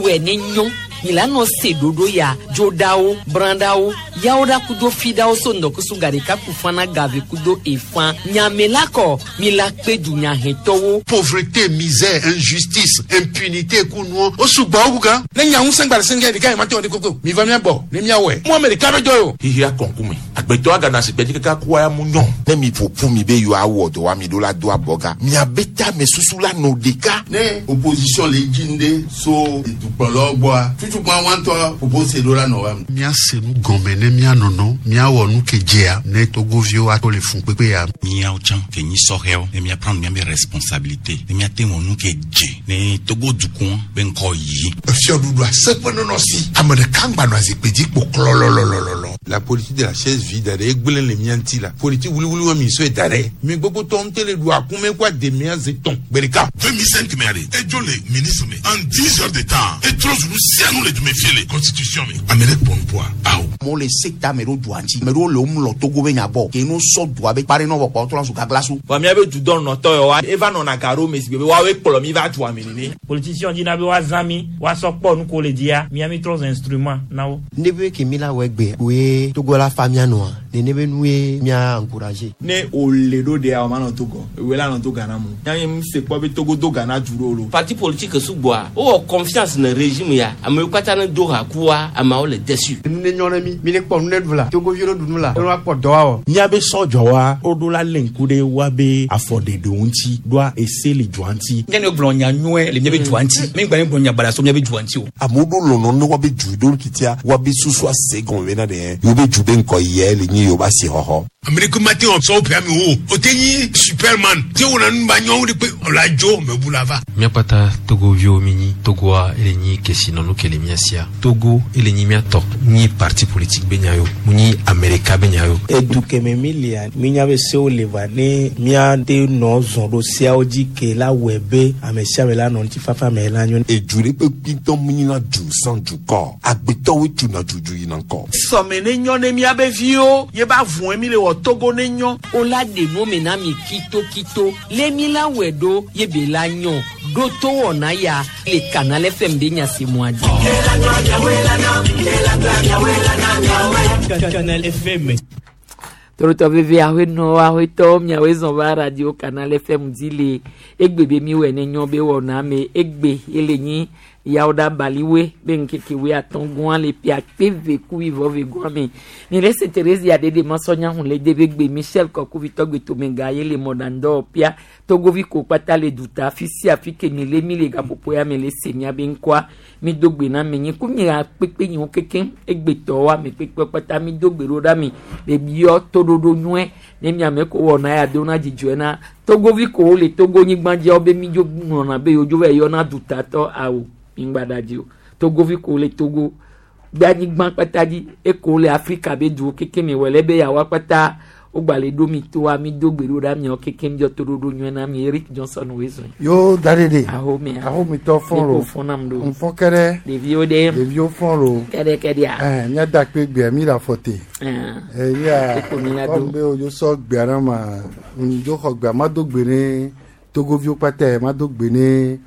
we ni nyon milano sedodo ya jodao brandao yaoda kudo fidao sondo kusugare kakufana gave kudo efan nyamelako milakpe dunya hetowo pauvreté, misère, injustice, impunité kuno osuba obuga nenya unsengba senga dika mato de koko mi va mia bo ne mia we mo america be joyo hiya konkume agbeto aga na sepeji kaka kwa ya munyon ne mi popu mi be yo award wa mi do la do aboga mi abeta me susula no deka ne opposition le jinde so itupolo boa tutu kwa wanto propose do la no wa mia senu gomene mia nono mia wonu kejea ne togovio ato le fun pepe ya mia ochan ke ni soreo ne mia prendre mes responsabilités ne mia temo nu ke je ne togo dukun ben ko yi fio dudu asepono no si amade kangba no azipedi poklololololo. La politique de la chaise vide est gbelen le mianti la politique wuli wa mi so e dare mi gbogbo ton tele do akume kwa de mia zeton berika 2005 me ale e jole ministre me en 10 heures de temps et trop nous sianu le me fiele constitution me amérique bon poa aw mo le secta mero duanti mero le umlo togo be nyabo ke no so do abe pare no ko to so ka glasu wa mi abe du don no to yo wa eva no na karo me sibe wa we polo mi va tu amini politicien di na be wa zami wa so po nu ko le dia mi ami trois instruments nawo nebe ke mila wegbe we togo la famia no nebe nuwe mia encourager ne o le do de a ma no togo we la no to gana mu nyam se po be togo do gana duro lo parti politique subwa o confiance na régime ya amekwata na do ha kuwa ama o le dessus ne nyona mi ne po ne dula togo viro dunula no apo doa nya be sojo wa o do la lenkude wa be afode do unti do ese le juanti ngene blonya nwe le mbe juanti me ngba ne blonya bala so mbe juanti o amodo lono no wa be judo kitia wa be susu asegon we na de yo be jude nko ye le ni yo ba si hoho America matin on so permis o teni superman ti ona nba nyon de pe la jo me bulava mia pata togo vio mini togo ele ni kesi no kele miasia togo ele ni mia top ni parti politique benyayo muni America benyayo eduke me milia minya be se o leva ne mia de no zondo sia oji ke la webe amesia la no ti fafa me la nyon ejure pe pinton muni na du san du ko agbeto we tu na juju yin ko so me ne nyon ne mia be vio ye ba vun mi le wo togo ne nyon ola de no me na mi kito le mi la wedo ye be la nyon do to wona ya le canal FM de nya se moadi Canal FM Toto bebe awe no awe to mi awe zon ba radio Canal FM dile egbebe mi we ne nyon be wona me egbe eleyin yaoda baliwe benkeke we atongun le pi akpeve ku vivo vegwa me ni rese Teresa ya de masonya hun le debegbe Michel Koku vitogbe to mengaye le modando pia togovi ko pata le duta fisi afike ni le mi le gapopo ya me le senya benkwa mi dogbe na me ku mi apepe yin keken egbe to wa me pepe pata mi dogbe roda mi le bio tododo nwe ne mi ameko wona ya dona jijuena togovi ko le togo yin gbanje obe mi jo na be ojo we yo na duta to awo ingbadaji togo vi ko le togo gbani gban pataji e ko le Africa be du keke mi wele be ya wa pata o gbale do mi to wa mi do gbero da mi o keke mi jo to do nyu na mi Eric Johnson wezo yo dadede aho mi to fon ro on fon kere de vio fon ro kere ya mi ada pe gbe mi la fote ya ko be o yo so gbe ara ma njo ko gbe ma do gbe ni togo vi o pata ma do gbe ni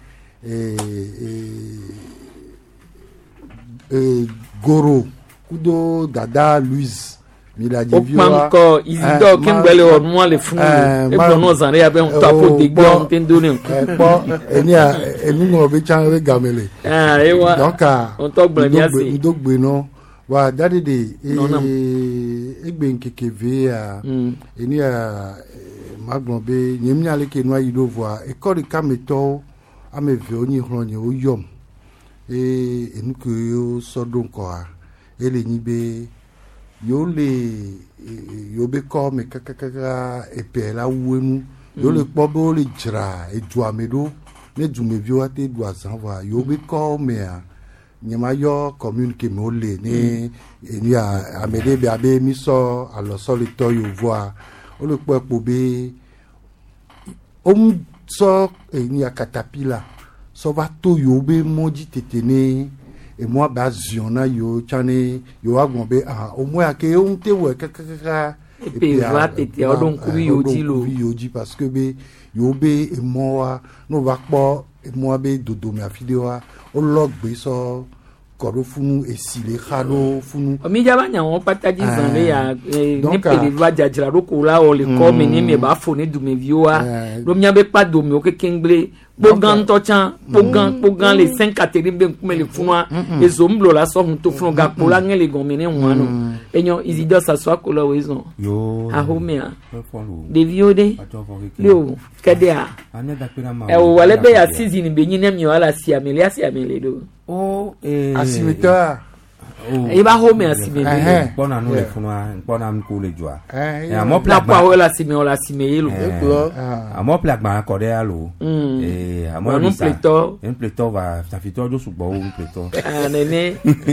Goro kudo dada Louise mila jivioa ko izido kembele onwa le funu e bono zanre abe on tapo de gbo ntendo ni eni no be chan re gamele ewa donc on to gbe mi ase ndogbe no wa dadi de egbe nkeke ve ya eni magbon be nyemnya le ke no ayido voa e ko de kameto ame ve oni hronye o yom enuko yo sodon ko a ele nibe yo be ko me kakaka epe la wuenu yo le po bo le jra edu amedo ne du me vi wa te du azanwa yo be ko me a nyema yo communique me ole ne eni a amede be abe mi so alo so le to yo voa o le po epo be so eni a katapila so va to yo be moji tetene e mo ba ziona yo chane yo agbon be o mo ake o nte we kaka et puis va tete odon kubi yoji lo yoji parce que be yobe e moa no va po e moa be dodo me afideo o log be so kodo funu esile khado funu mi jaba nya won pataji zanle ya ni pele va jajira ro ko la o le ko me ni me ba fo ni du me vioa lo mi abe pa do mi o ke kengle pogan to chan pogan les 5 catégories be kuma le funwa ezomblo la so to funu ga ko la ngele gon me ne wano enyo isido sa so ko lo wezo yo a homea de viode leo kadea e o wale be ya season be nyine mi wala si amele do asimeta iba home asimele bona no le funwa bona mkule jwa amo pla kwa wala simelo amo pla gba ko de alo amo un pleto va ça fait todo su bo un pleto nene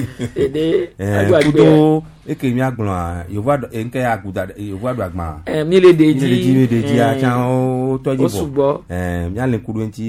ede kudo eke mi agbon yo va enke aguda yo va do agma mi le deji a chan o toji bo mi ale kudo enti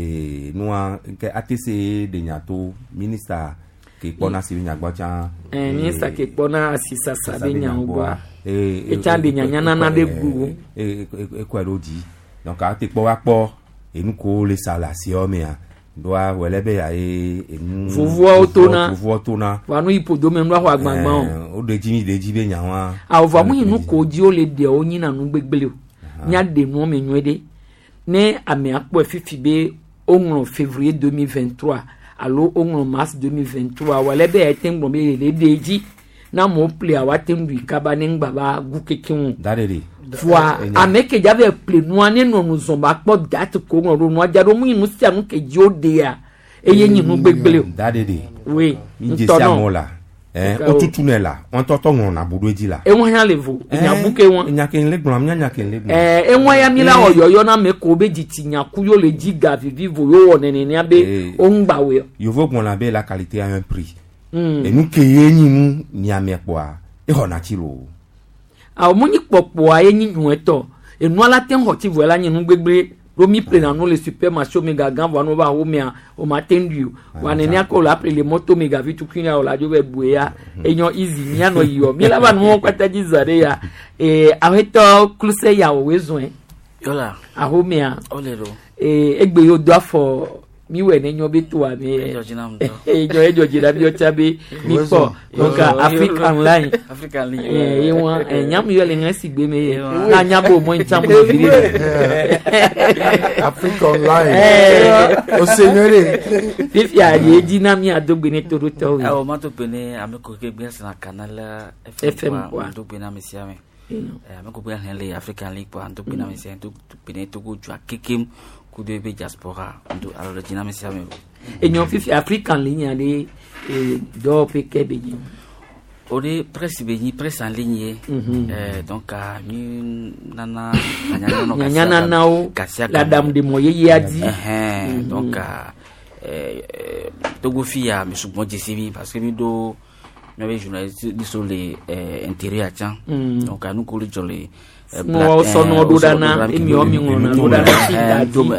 noa nke atese de nyato minister ke pona si nyagba chan minister ke pona asisa sabe nyagba e chan de nyanya na de gu kwa lodi donc a te po wa po enu ko le sala si o me a doa welebe ya enu vovo otona wanu ipodome nwa ho agbagban o deji be nyawa a ova mu inu ko ji o le de o yin na nu gbegbele o nya de nu me nwede ne ame apo fifi be onro février 2023 allo onro mars 2023 welebe e tem gbo me le deji na mo play awatem du kaba ne ngbaba gu kekin dadede foi ameke jave play no ane no no zomba po dat ko ngoro no ajado mu inu sia no ke jode a eye nyinu gbegbele dadede oui ntono mola otutunela on toto ngoro na budu eji la e won ya levo nya buke won nya ken legbon nya ken legbon e won ya mi la oyoyo na me ko be jiti nya ku yo le jiga vivo yo wonene ni abe o ngbawe yo vo bon la be la qualité a un prix et nous que yenyimu ni amekwa e hona chilo a mo ni popo a yenyimu eto e no ala ten hoti vola nyinu gbegbe romi play na no le supermarché mega gan va no va o me o matendu wa ne ko la appeler les moto mega vitu kina o la jo be buya enyo easy ni ano yo mi la ba no kwata jizare ya aweto kluse ya o wezun yola a ho me a olero egbe yo do afọ mi we ne nyo be to ami ejo jina bi o chabe mi po donc African line e won nyam yo le ngasi gbe me na nyabo mo ntam no viri African line o señore if ya ye jina mi adogbe ne toro to o ma to pene ameko ke gbe na canal FM kwa to pene amesiame ameko gbe hele African League kwa to pene amesiame to pene to go jwa kekem kudo be diaspora ndo alors jina mesiame enyo fifi African ligne ale do pe kebeji ore presse beji presse en ligne donc mi nana nyana nao la dame de moye yadi donc togo fia mi subon jesivi parce que mi do mi avait journaliste disole intérieur tiens donc nous ko le jolé no sono dudana emi o mi ngona dudana donc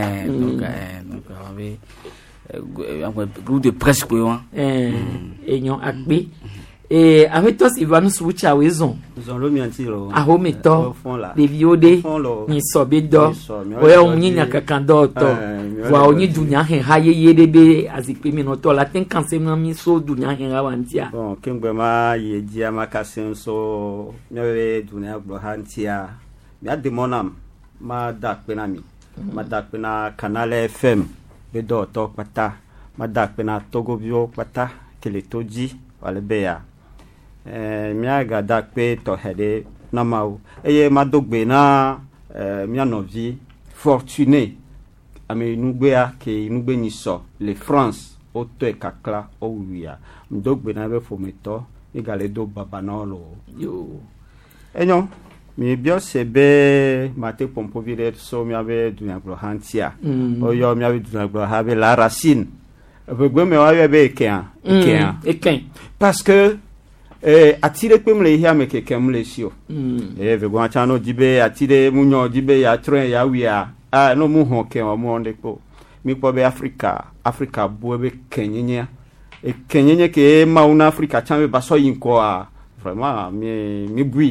groupe de presse quoi enyo agbe avec si va nous switch à raison zolo mi antiro a hometo de viode ni sobedo oya onyinya kakando to wa onyi dunya hen haye yedebe azipe mi no to la ten kanse mi so dunya hen awantia bon kengbe ma yeji amakasen so nyawe dunya bro hantia mi ademonam ma dakpena mi ma dakpena canal FM be do to pata ma dakpena Togo bio pata keletoji wale beya miaga dakpe to hede na mau eye madogbe na mianovi fortuné ame nugbea ke nugbe ni so le France oto e kakla o wia mdogbe na be fometo igale do baba na lo yo enyo mi bio sebe mate pompo vide so mi ave dunya glo hantia o yo mi ave dunya glo have la racine begbe me wa be eken parce que atire pemle hia me kekem le sio ve gwa chano dibe atire munyo dibe ya tren ya wia no mu hon ke o mu onde ko mi po be Africa bo be kenyenya kenyenye ke ma una Africa chambe baso yin ko a vraiment mi bui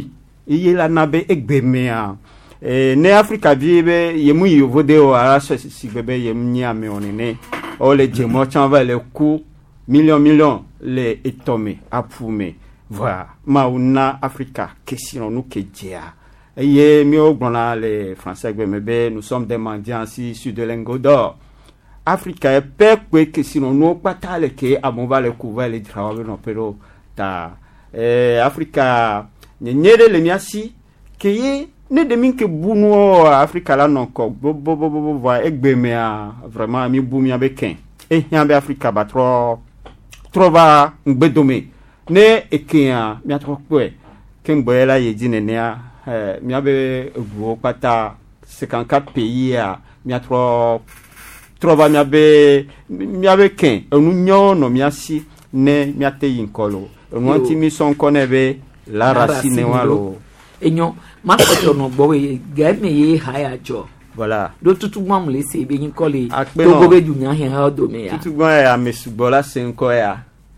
iye la nabe egbemea ne Africa bibe yemu yovode o ara sigbebe yemu nyame onene o le jemo chanva le ku million le etome apume voilà mauna Africa question nous que dia ye mi ogbona le français gbemebe nous sommes des mendiants ici sur de lingots d'or Africa est peu que sinon nous pas le que amova le couvert le travail no pero ta Africa nyere le miasi que ye ne demin que buno Africa la non ko bo va egbemea vraiment mi bu mi abekin e hiambe Africa ba trova ngbedomé ne ekia mi atro kwe kemboela ye dinenia mi abe go pata 54 pays a mi atro trova mi abe ken onu nyono mi asi ne mi ate yinkolo onu anti mi son konebe la racine walo enyo ma ko no bo we ga me ye haya jo voilà do tutu mam le se be yinkole to go be dunya he ha do me ya tutu gwa ya mesubola senko ya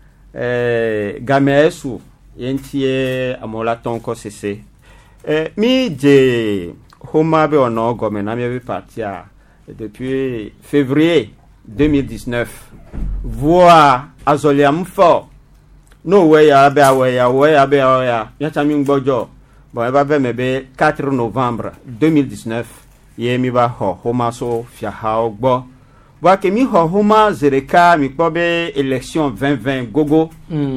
gamesu yentie amola tonko sese mi je homa be ono gome na mi be partia depuis février 2019 voix azoliam fort no way ya be ya chami ngbojo bon eba be mebe 4 novembre 2019 ye mi ba homa so fia ha ogbo wa ke mi homa zereka mi pobe élection 2020 gogo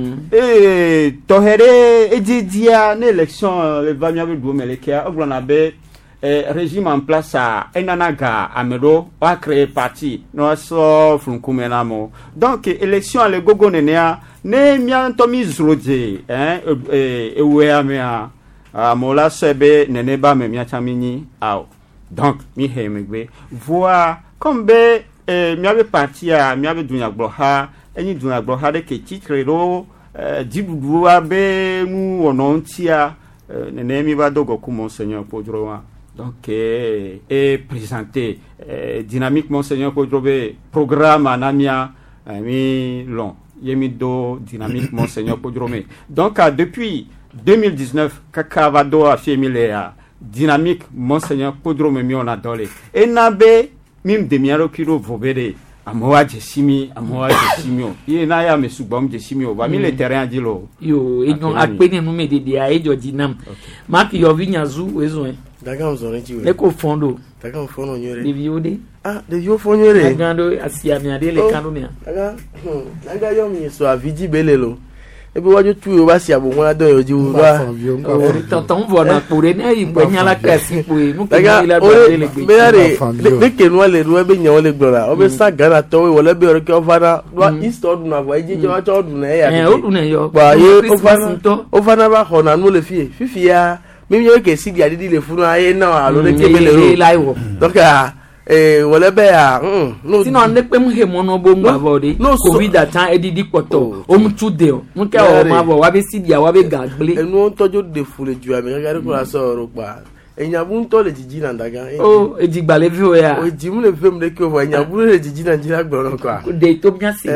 tohere ejidia na élection le va mi abe do meleka oglona be régime en place à enanaga amedo a créé parti no so funkumena mo donc élection le gogo nenea ne mianto mi zroje ewe amea mola sebe neneba me miachamini aw donc mi hemegbe voir comme be mi ave parti a mi ave dunya gloha eni dunya gloha de ke titre ro dibudu abe nu onontia nenemi ba dogo ku monseigneur Podroa donc et présenté dynamique monseigneur Podrobe programme anamia mi long yemi do dynamique monseigneur Podrome donc depuis 2019 kakavado a femilea dynamique monseigneur Podrome mi on a dolé et nabe mim demiaro kilo vobere amoa jesimi ye na ya mesubom jesimi o ba mi le terrain dilo yo enyo akpeni no me de dia ejo dinam mak yo vinyazu ezo daga mzore ti we le ko fondo daga fondo nyore de viode de vio fonyore gando asia mi ade le kanu ne daga yo mi so avidi belelo ebe waju tu o ba si abo won do oji wo ba tonton vo na pore ne igbe nyala kasi poe mu ke la ba le gbe be ke no le ru ebe nyan le gbora obe sa gana to we wole be oro ke ofana wa install na vo eje je wa to du na ya o du na yo ba ye ofana ba ho na no le fifi ya mi yo ke si dia didi le funu aye na alo le ke bele ro donc wole be ya no sino ne pe mu he mo no bo ngba body covid atan edidi poto o mu tu de o mu ke o ma bo wa be si dia wa be gagle enu tojo de fule ju ami ga ko la so ro pa enya bu nto le jiji na daga ejigba le vi o ya o ji mu le fem le ke o enya bu le jiji na jira gboro ko de to bian si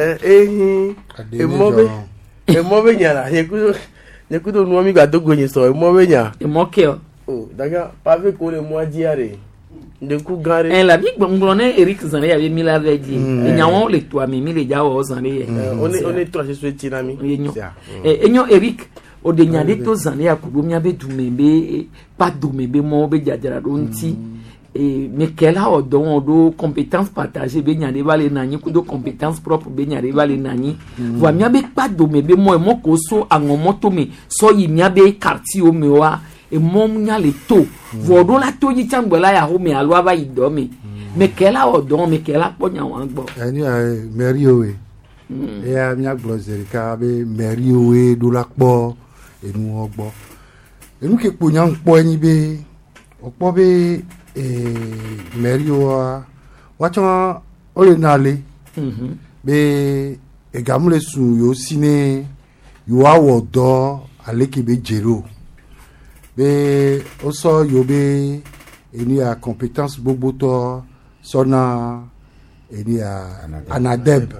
mobe nyara ye ku do nu mi ga dogo yin so mobe nya mo ke o daga pa ve ko le mo ajiare de ku gare la bi nglone Eric Zane ya bi mila veji enyawo le to ami mi le jawo Zane ye on to se so tinami enyo Eric o de nyade to Zane ya kubo mi abe dumebe pa dumebe mo be jajara do nti mais quelle a do compétences partagées be nyade vale nani ku do compétences propres be nyade vale nani wa mi abe pa dumebe mo ko so angomoto me so yi mi abe quartier o me wa e mom nya le to vodo la to yi changbola ya ho me alo aba ido me me kela odo me kela ponya wan gbo eni meriowe e a mi agbozeri ka be meriowe do la po enu ogbo enu ke ponya npo eni be opo be meriowa wacha ole nale be e gamule sun yo sine yo awodo aleke be jero be oso yobe eni a compétence boboto sona eni a anadeb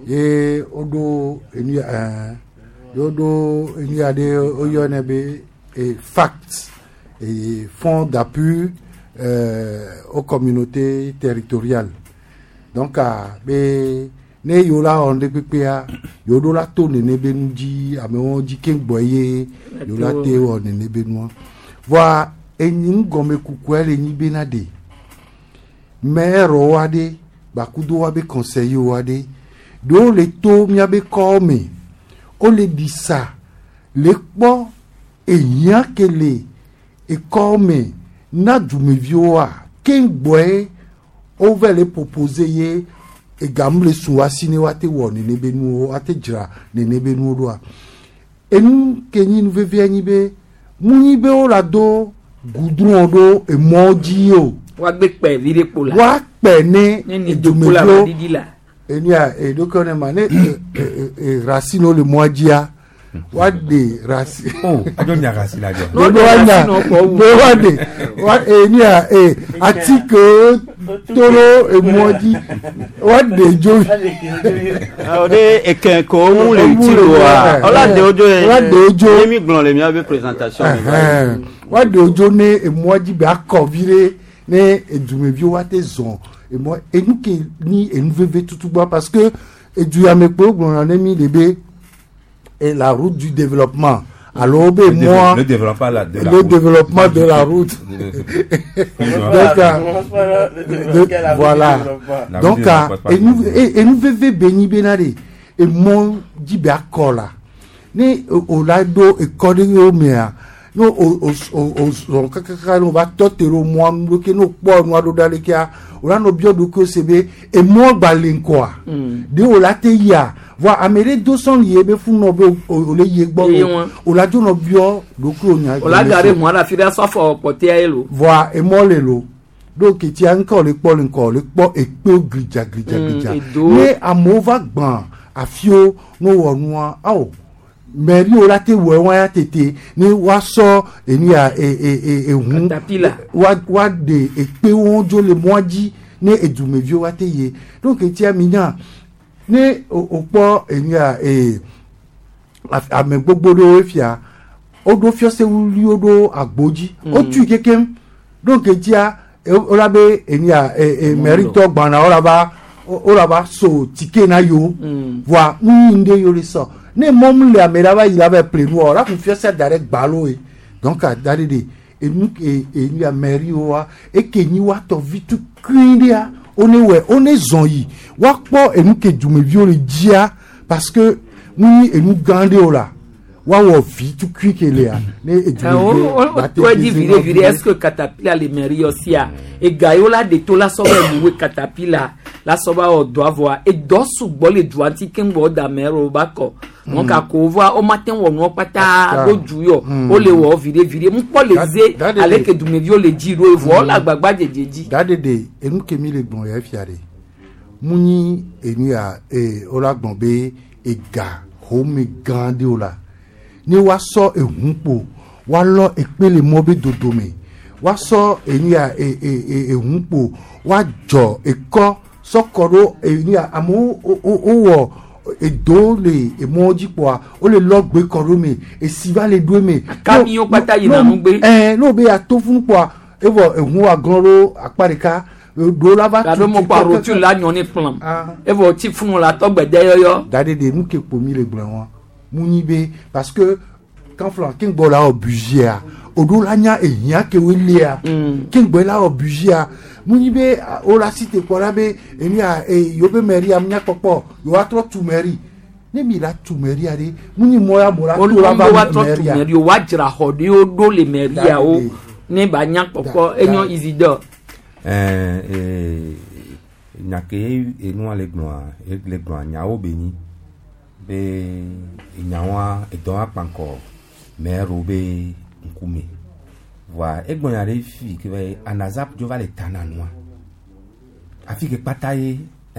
ye odo eni yodo eni ade oyone be FACT et fonds d'appui aux communautés territoriales. Donc ne yola onde pepea yodola to ne benuji ameonji kengboye yola te o ne benua voi enyim gome kukwele nyi benade mero wade bakudo wabe conseiller wade do le to mia be come o le disa le po eyan kele e come na dumevioa kengboye o vele proposer ye e gamle suwa sine wate woni ne benu wate jira ne benu doa enu kenyi nu veve anyi be munyi be o la do goudron do e moji o wa gbe pe vire pola wa pe ne e do pola ma didila enia e do kone ma ne racine le moji wa de racine ajo nya racine ajo no wa de wa enia atike toro e moji wa de jo ode eken ko mu le ti wa ola de ojo emi gbon le mi ave presentation wa de ojo ne e moji be akovire ne edumevi wa te zon e mo enuke ni enuveve tutugba parce que edu ya mepo gbon na mi lebe et la route du développement. Alors, le développement de la route. Voilà. Donc, et nous vivons béni benade. Et mon dibe akola. Ne olado e kodeo mea. No o kakaka no va totero mo amloke no po no adodale kia. Ola no biodo ko sebe e mo balenkoa. De olate ya. Voi amere 200 yebe fu no be ole yegbo ola jo no bio dokuro nya ola gare mo ala fi da so for pote elo voi e mo le lo do ki ti an ko le po e pe grija ne amova gban afio no wonua aw meri ola te we wa ya tete ni wa so eni a hun wa de e pe won jo le moji ne edumevio wa te ye donc ti amina ne opo enya ame gbogbo do efia odo fiose wuli odo agboji o tu kekem donc etia olabe enya merito gbana olaba so tike na yo voi nde yo le so ne mom le amera ba il avait plenu ora ku fiose direct balo e donc a dalide enya merio e kenyi wa to vitu krindia on est zonyi wa po enu ke dumevio le dia parce que nous enu gande ola wa wo vi tu kwikele a ne toi dit vire est-ce que Caterpillar les mairie aussi a et gaiola de to la soba mu Caterpillar la soba o doit voir et do sugbo le duanti kembo da mero bako donc a ko voir au matin wo no pata do juyo o le wo vire mu po le ze ale ke dumevio le jiro e vo la gbagba jejeji dadede enu ke mi le gbon ya fiare muni eni a ola gbon be e ga home gande ola ni wa so ehunpo wa lo epele mo be dodome wa so eni a ehunpo wa jo eko sokoro eni a amu o edo le emoji po o le lo gbe korome esiva le dueme kami o pata yi na nu gbe no be atofun po evo ehun wa ganro aparika do la va tu mo paro tu la nyon ni plan evo ti fun la to gbede yoyo dade de nu ke pomi le gbran won munibe parce que quand flanking bola obugia odolanya eyan ke welia king bola obugia munibe ola cité pola be eni a yobe meri amnya popo yo atro tu meri ne mi la tu meri ade muni moya mora to la ba meri yo wajra hodi o do le meri a o ne ba nya popo enyo Isidore nyake enu ale gbon nya obeni be nyawa edon apanko mero be nkume wa egbon ya re fi ke anazap jo va le tananwa afi ke pataye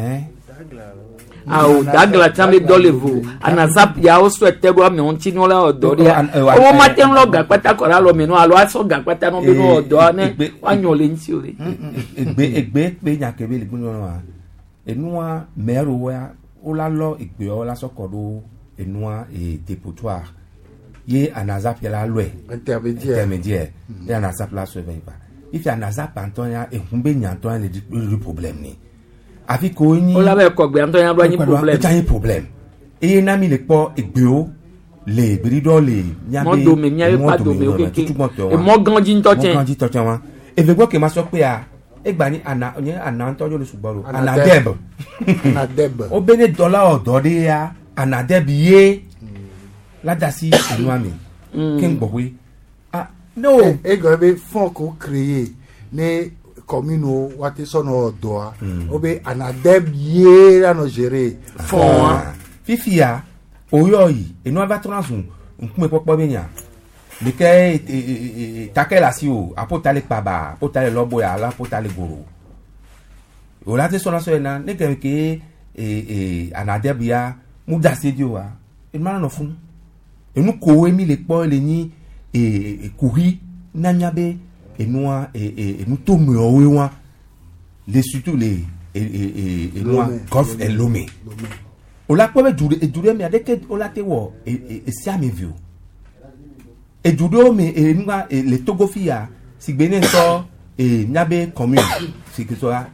dagla tambe dolevo anazap ya o so etego me on tinu la odoria o maten lo ga pata kora lo me no alo aso ga pata no be no odo ne wanyo le nti ore egbe pe nyake be le gbon wa enua mero wa o la lo igbe o la sokodo enua dépotoir ye anazap la loi intermédiaire ye anazap la so ba if anazap Antonia e humbe nyantonia le problème ni afi ko ni o la be ko gbe Antonia do ni problème e na mi le po egbeo le brido le nyabe mo do me nyabe pa do me o keke e mo ganji nto wa e ve gbo ke ma so pe a egba ni ana ntojo le sugboro anadeb o bene dollar odo de ya anadeb ye ládàsí ìlú àmì kí n gbọ̀ pé no. ego be fond ko créé ní commune wa ti sọnà ọ̀dọ̀ a o be anadeb ye lana gérer fond fifi ya oyo yi enu abatrans nkume popo be nya le ke takela si o apotale paba apotale lobo ya la apotale goro o la ti sọnà so na ne ke anadeb ya mudase dio wa e ma no fun enu ko emi le po le ni kuri nanyabe enua enu to me owe wa le surtout le enua golf et lomé o la po be dure me adeke o la te wo sia me view e dure me enua le togofia sigbene so nyabe commune si que soit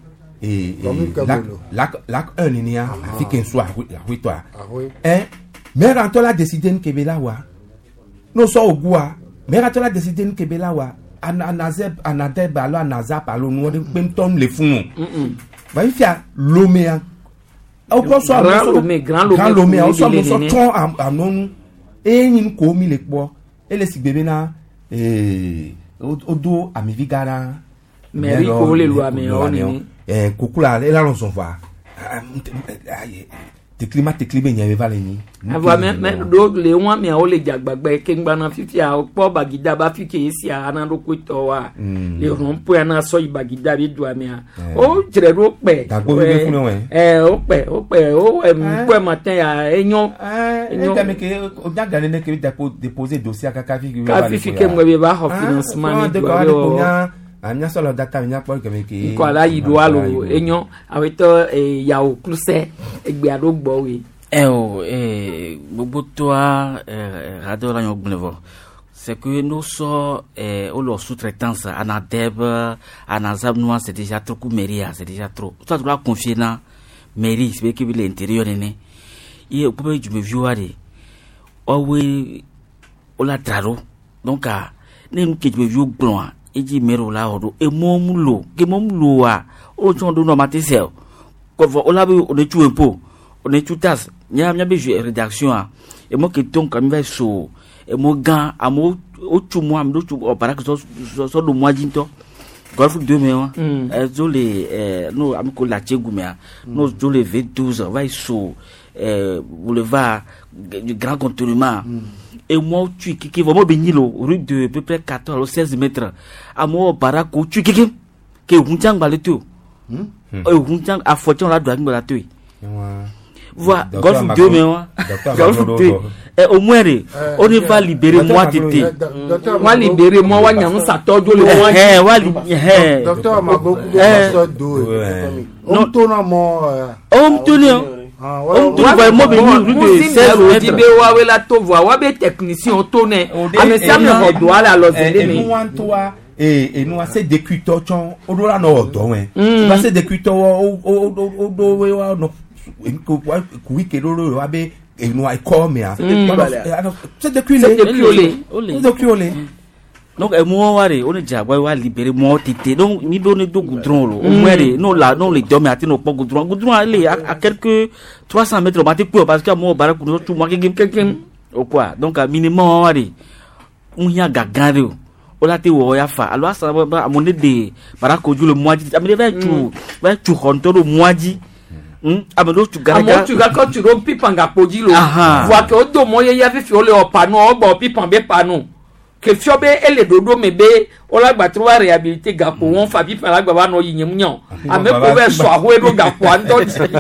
la un ni a fiken so a toi mais quand on a décidé que Belawa nous sommes au goût mais quand on a décidé que Belawa anadeb alors anazap alors nous même tom les fous va il faire lomé au point soit grand lomé au soit nous sommes ton à non et ni ko mi le po et les bébé na odo ami vigara mais ko le loi mais on kokula et là on s'en va te climat nyave valeni ava me do le won mi a o le jagbagba ke ngba na fifi a po bagida ba fi ke isi a na do ko to wa le ron po na so bagida bi do ami a o jere ro pe o pe o po matin ya enyo teme ke o daga ne ke déposer dossier ka fi ke ngwe ba ho financement ni do anya solo data nya po ke ko ala yido alo enyo aweto yawo kluse egbe adogbo we gbogbo toi radio la yognevo c'est que nous so au leur sous-traitance anadeb anazab nous c'est déjà trop mairie c'est déjà trop toi tu dois confier na mairie c'est que l'intérieur né et au premier du me vieware owe ola traro donc ne nous que du view blanc eji mero la odo e momulo wa o ton do no matisel ko vo ola be o de tu impo o de tu tas nya be rédaction a e mo ke ton kam va so e mo gan amo o tu mo am do tu o para que so do mo ajinto golf 2 me wa zo le no am ko la chegumia no zo le V12 va so boulevard du grand contournement et moi tu qui vraiment benilo rue de peu près 14 ou 16 mètres à moi barako tu qui que hunjang baletu hunjang a fortune la doit me la tu voilà golf 2 mais golf 2 et au moins on va libérer moi tété moi libérer moi wa nyam sa tojo le moi wa docteur ma beaucoup de do on tourne mo on tourne on va mobile de 16 dibe wa we la to voix wa be technicien to ne amesa me hodo ala lo zele me et nous assez décuto chon odola no do wen ba se décuto o do we wa no ku wi ke do wa be et nous ai comme c'est déculé donc e mo ware on ja boy wa libérer mo tité donc mi do ne do goudron lo o mwere no le dorme ati no po goudron ale à quelques 300 mètres mati pour parce que mo baraku no tu mo quelqu'un ou quoi donc à minimum ware on ya gagare o la te wo ya fa alors ça va amone de baraku ju le moaji amene va tu honto le moaji amado tu garaga tu gaka tu ro pipanga poji lo voit que o do mo ye ya fi o le opanu o gbo pipambe panu que fiobe ele dodo mebe ola gba tro wa réhabiliter gapo won fa bi pala gba wa no yiyem nyan ame ko be so aho edo gapo ando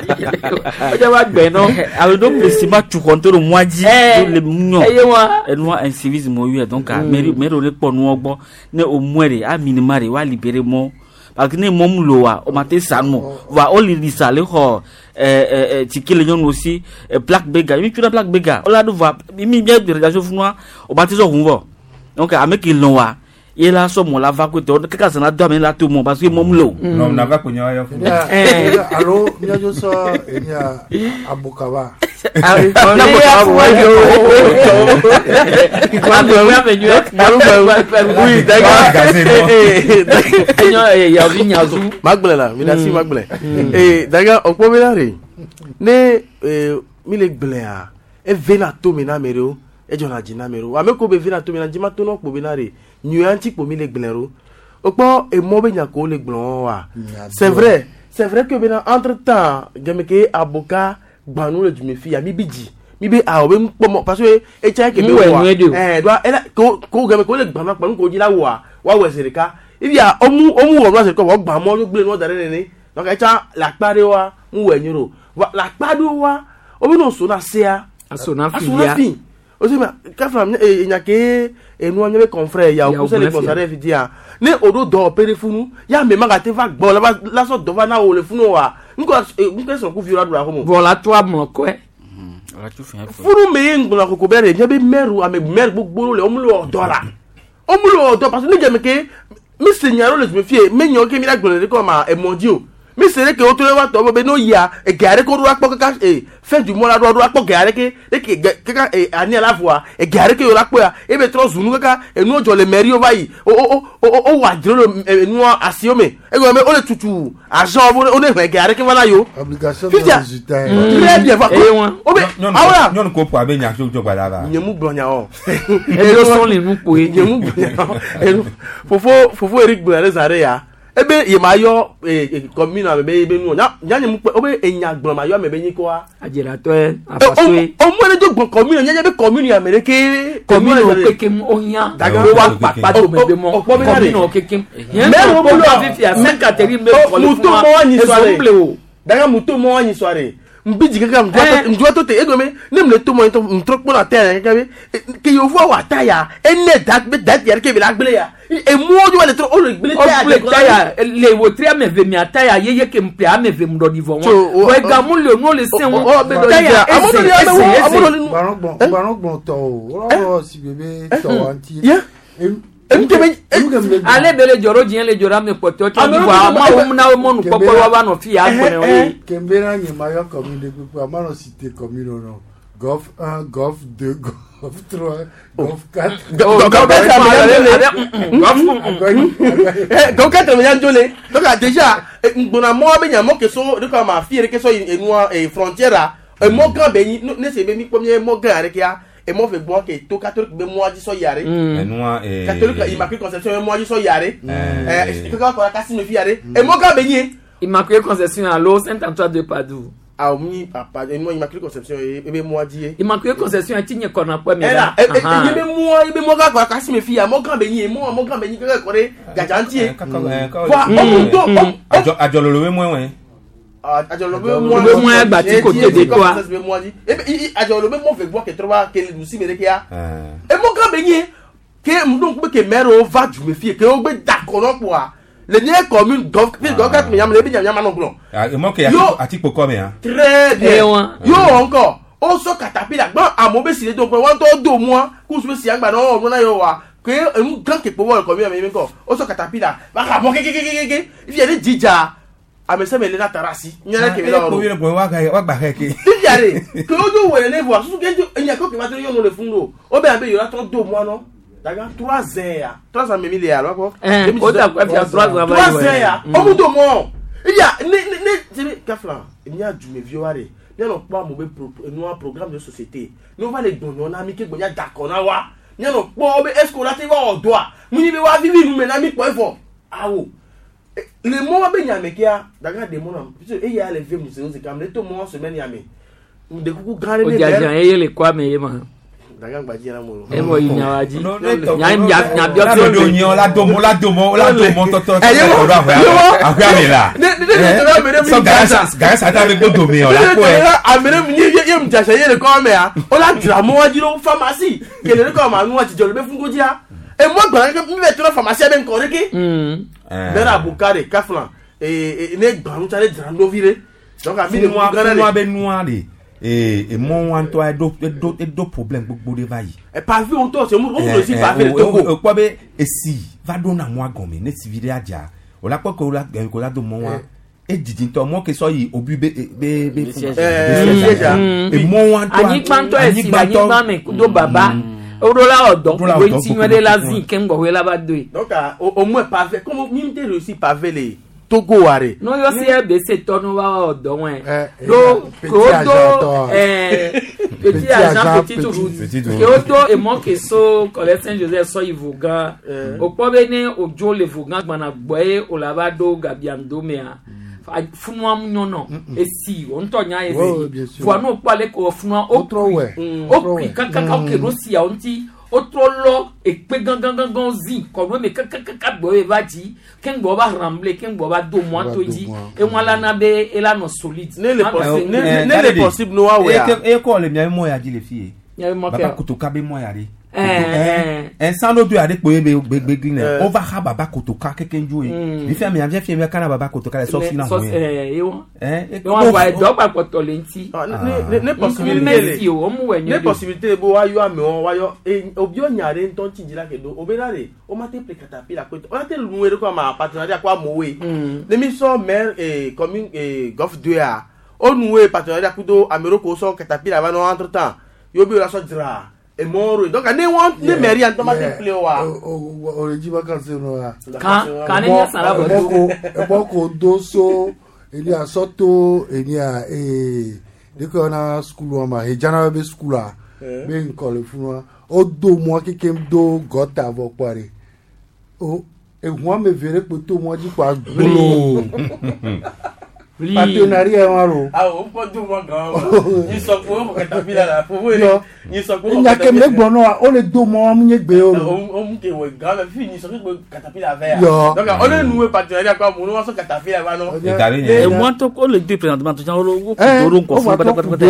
o je wa gbe no alo pesima tu contrôle moaji le nyan e no un service mo yu donc meri le po no ogbo ne o muere a minimare wa libérer mo parce que ne mom lo wa o mate sanmo va o li sale ho tikile nyon aussi black bega mi tuna black bega o la do va mi bien de relation funwa o mate so hunvo donc avec il non wa et là so mo la va ko to kaka sana do me la tout mon parce que mom lo non na va ko nyo yo allo nya jo so nya abukaba Magbela, merci Magbela. Daga okpobela re. Ne mi le gbela e vena to me na mero e jona jina mero. Ameko be vena to me na jima to no okpobela re. Nuanti po mi le gblero. Okpo e mo be nya ko le gblon wa. C'est vrai que ben entre-temps, gameke aboka gbanu le du me fi mi biji. Mi be a obe mpomo parce que e cha ke be wa. Doa ela ko gameke ko le gbanu pa ko jila wa weserika. If ya omu wa se ko wa gba mo yo gbe no dare ni. Donc e cha la pare wa mu wenyuro. La pare wa obi no so na sea. Asona fi. O se ma ka fam e nya ke enu anya be confrère ya o se le consare fi dia. Ne odo do pere funu ya me ma te va gbo la so do va na o le funu wa. Nko so ku fi ra do la ko mo. Voilà toi mon quoi. Funu me ngula ko bere je be meru ame mer gbogbo le omulo dola. Omulo do parce que ne me ke mi senyaro le me fie me nyo ke mi la gbole ko ma e mondio. Mi sere ke o to le wa to be no ya e gare ko ru apo kaka fin du mois la do apo gare ke kaka ani la voix e gare ke yo la po ya e be tro zunu kaka e no jo le meri o vai o wa jiro nu asiome e go me o le tutu argent o ne be gare ke wala yo obligation de résultat très bien va o be awala non ko po abe nya jo gba daba nyemu blonya o e lo son le nu po e nyemu blonya fofo Eric Blare zare ya ebe ye mayo commune amebe ebe nu nya nyemu obe enya gbon mayo amebe yin ko a ajira to e apasoe o mo le do gbon commune nya be commune amerike commune o kekem onya wa papa to mebe mo commune o kekem mais o mo lo afifi a 5 catégories me ko le muto mo anyi soare daga muto mo anyi soare mbiji kaka mjua to te egome nem le to mo to mtrokpo na terre kaka ke yo vo wa taya ene dat yer ke bi la gbele ya e mo jo le tro o le gbele taya le wo tri ame ve mi ataya yeye ke mpe ame ve mdo di vo won we ga mu le no le sen won taya baron to o si bebe to anti ale bele joro jien le jora me poto to di wa ma o na mo nu popo wa no fi agbere o kembera ni mayo commune de people amano cité commune no golf 1 golf 2 golf 3 golf 4 golf 4 me jole donc déjà ngona mo be nya mo ke so de ko ma fi ke so enu frontière e mo gan be ni ne se be mi premier mo gan are kia et moi fait boire que tout catholique be moi dit so yare catholique Immaculée Conception moi dit so yare que quand la casse me fi yare et moi ga benye Immaculée Conception à l'eau Saint-Antoine de Padoue ah oui papa et moi Immaculée Conception et be moi dit Immaculée Conception a tinye kona po me là et be moi ga la casse me fi ya moi ga benye moi ga benye que ko re gajanti ajololo mo ajolobe mo agba ti côté de toi ajolobe mo fait boire que trouva que le douci mere kia et mon grand benye que donc que mero va du me fie que o gbe d'accord pour le nie commune donc me yam le bi yam non blon et moi que ati poko me hein très bien yo encore o so katapila gba amobe si le donc wan to do moi ku so si agba no na yo wa que un grand que pouvoir commune me ko o so katapila ba ka mo ke il y a des dija amese me lena tarasi nyere ke la ko yele boy wa gba heke yare que o do wele ne voir so que enya ko ke ma yo no le fundo o be ambe yo la 32 mois non daga 3 ans 300 milliards là ko o ta kwa 3 ans 3 ans o mu do mo ya ne kafla il y a du me violare ne no pa mo be no programme de société no va le don on a mi ke gbonya d'accord na wa ne no po be escolate wa odo a mu ni be wa vivi nu me na mi po efo awo le moment ben yamekia daga de mon parce que il y a les vieux musées comme les tout moment semaine yame de coucou grand o jajan e le kwa me ma daga gbaji na mo e mo inyawaji nya bio do nyon la domo toto o do afia me la so guys ata me go do me o la ko e amere mi ye mjasha ye le ko me a o la dramo wa jiro pharmacie ke le ko ma nu wa ti jolo be fun goji a et moi grand mi be tro pharmacie ben ko reki bera bukare kaflan et ne grand tale drando vire donc a mi de moi be noir et mon wan to do problème gbogbo de bayi et pas vu on to c'est mo aussi pas faire Togo ko be esi va dona moi gome ne ti vire aja o la ko la do mon wan e didi to mo ke so yi obi be e mon wan to ani panto esi ani ba me do baba Odola odo, we tinwe de la zi kembo we la ba do. Donc au moins pas fait comme mi te réussi pas faire les Togo are. Non yo si e be se tono wa odo wen. Do kodo petit agent petit route. Ke odo e mo ke so Collège Saint-Joseph so ivuga. O po be ne ojo le vuga gbana gboye o la ba do gabiando me a. Funwa mnyono esi onto nya ezi fwa no pale ko funwa okri kaka ke rosia onti otrolo ekpe gangan zi ko me kaka bo evaji kengbo ba ramble kengbo ba do mo toji e wala na be ela no solide ne le possible no wa e ko le mi mo ya di le fie baba kutoka be mo ya ri sano do ade poye be green over ha baba kutoka kekenju mi fe mi anje fe mi kana baba kutoka le so fi na mo won wa do pa poto lenti ne possibilité o mu wenye ne possibilité bo wa yo ame won wa yo obi onyare nton tijira ke do oberare o ma te prekata pila ko o te luwere ko ma partenariat kwa mowe ne mi so maire commune Golf 2 a o nuwe partenariat kudo Ameroko so katapila ba no entre temps yo bi la so dira et moro donc ane won ne mairie en tomate play wa o le jiba kan se no kan ne sara boko doso ele a soto ele a de ko na school ma he jana be school a be nkole fun o do mo keke do gota vo pare o e won me vere pe to mo ji pa gbolo partenariat waro o po do mo gan ni so ko mo kata bila la fo we ni so ko nya ke me gbono o le do mo am nye gbe o mu ke we gan la fi ni so ko kata bila ve donc on le noué partenariat quoi mo no so kata bila ba no et moi to ko le deux présentement to jalo ko do ko so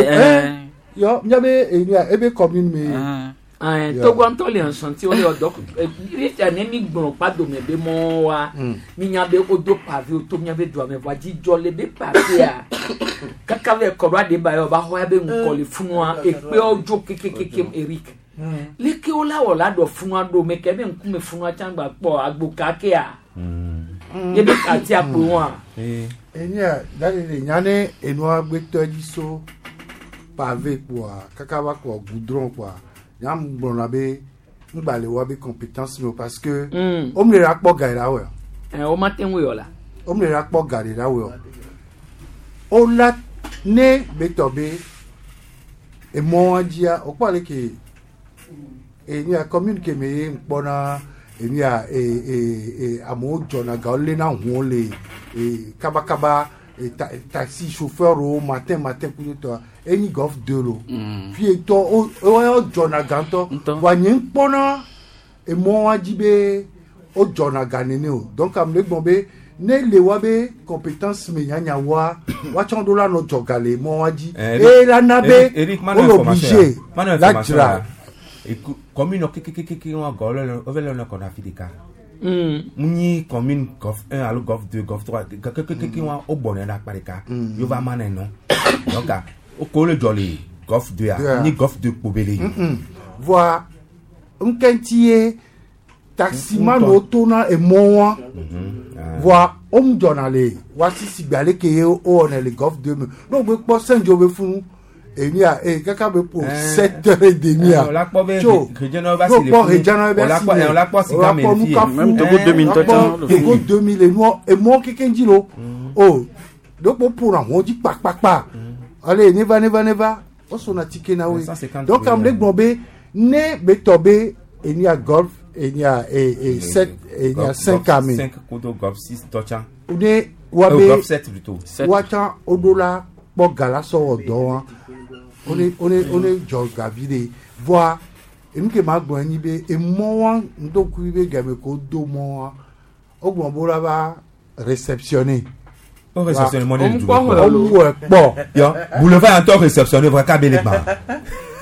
yo nyabe ebe commune me Togo antoli enchanti o le odo ri ane mi gbon pa do me be mo wa mi nya be odo pavi o to nya be do me wa ji jo le be pavi a kaka ve ko ba de ba yo ba ho ya be nko le funwa e pe ojo kekekeke Eric le ke o la o la do funwa do me ke be nku me funwa changba po agbo kake a ye be ka ti apo wa enya dale le nyane enwa gbe toji so pavé quoi kaka ba ko goudron quoi yam gbona be ngbale wa be compétence mais parce que o me ra po gaira we o ma ten we ola o me ra po gaira we o la ne be tobe e mo anjia o pale ke e ni a commune ke me gbona e ni a amo jona ga le na hu le kaba taxi chauffeur au matin pour toi et ni Golf 2 lo puis to o jona ganto wa nyin pona e mo ajibe o jona ganene o donc am le gbonbe ne le wa be compétence me nyanya wa chondola no jogale mo aji e la nabe o obligé la tira e commune kiki wa golo o vele no kona fidika muni commune Golf 1 alo Golf 2 Golf 3 kiki wa o bonne na parika yo va mané non donc o ko le jolly Golf 2 ni Golf 2 pobele voir un quantier taximan autona e moa voir om donale wa si gbale ke o on le Golf 2 no gbe po sanjo be fun eni a kaka be pour 7h30 la po be regional va si le la po si ga me fi même Togo 2000 Togo 2000 et moi kekenji lo oh donc pour en on dit pa allez neva on son a ticket na we donc am le gbombe ne be tobe eni a Golf eni a 7 eni a 5 amis 5 kodo Golf 6 tocha ne wabe Golf 7 plutôt wacha odola po gala so odo on est joga vide voir enu ke ma gbon ni be e mo wan ndoku be game ko do mo wa ogbon bora ba réceptionner o réceptionner mo ni du po yo boulevard en tant réceptionner va ka bele ba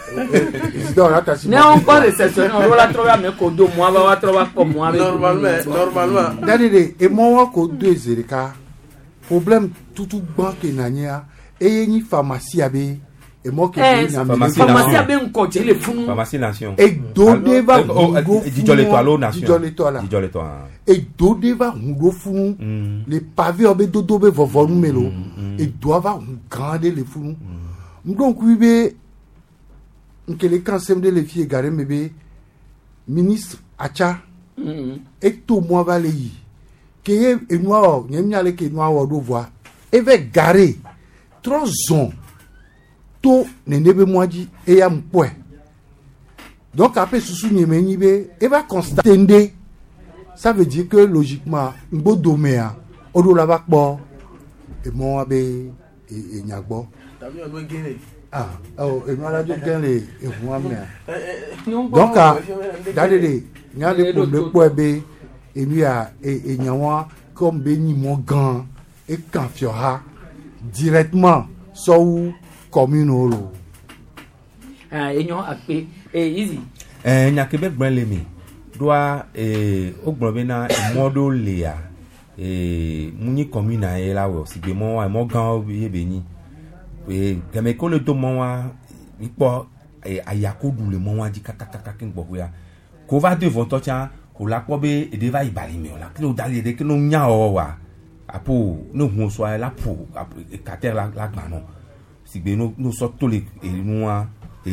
Ne on pas réception on la trouver mais ko do moi va trouver pour moi normalement dadede e mo wa ko do ezerika problème tout banque nania e ni pharmacie abe e mo ke ni na pharmacie abe nko je le funu pharmacie nation e do deva dijole to alo nation dijole to e do deva hundo funu les pavés obe do be vovonu melo e doivent garder les funu donc oui be que les cancers de les filles garé bébé ministre acha et tout moi va les que et noir nyemnya le que noir do voir et va garé 3 ans to nebe moaji et ya mpwe donc après sous nyemeni be et va constater ça veut dire que logiquement mbo domea odo la va bo et moi be et nyagbo ah oh et moi la du gagner et moi donc dadede nyale pour le poebe et lui a et nyawa comme beni mon grand et confiera directement sur commune olo et nyon apé et easy nyakebe gbenlemi doa ogbonbena modo lea muni commune a la wo sigbe mo mo gan yebeni game ko le do mo wa ipo ayakodu le mo wa di kakakaka ngbo ya ko va devant to tia ko la ko be e de va ibali mi la ki o dali de ki no nya o wa apo no hun so la po kater la gba no sigbe no so to le nu wa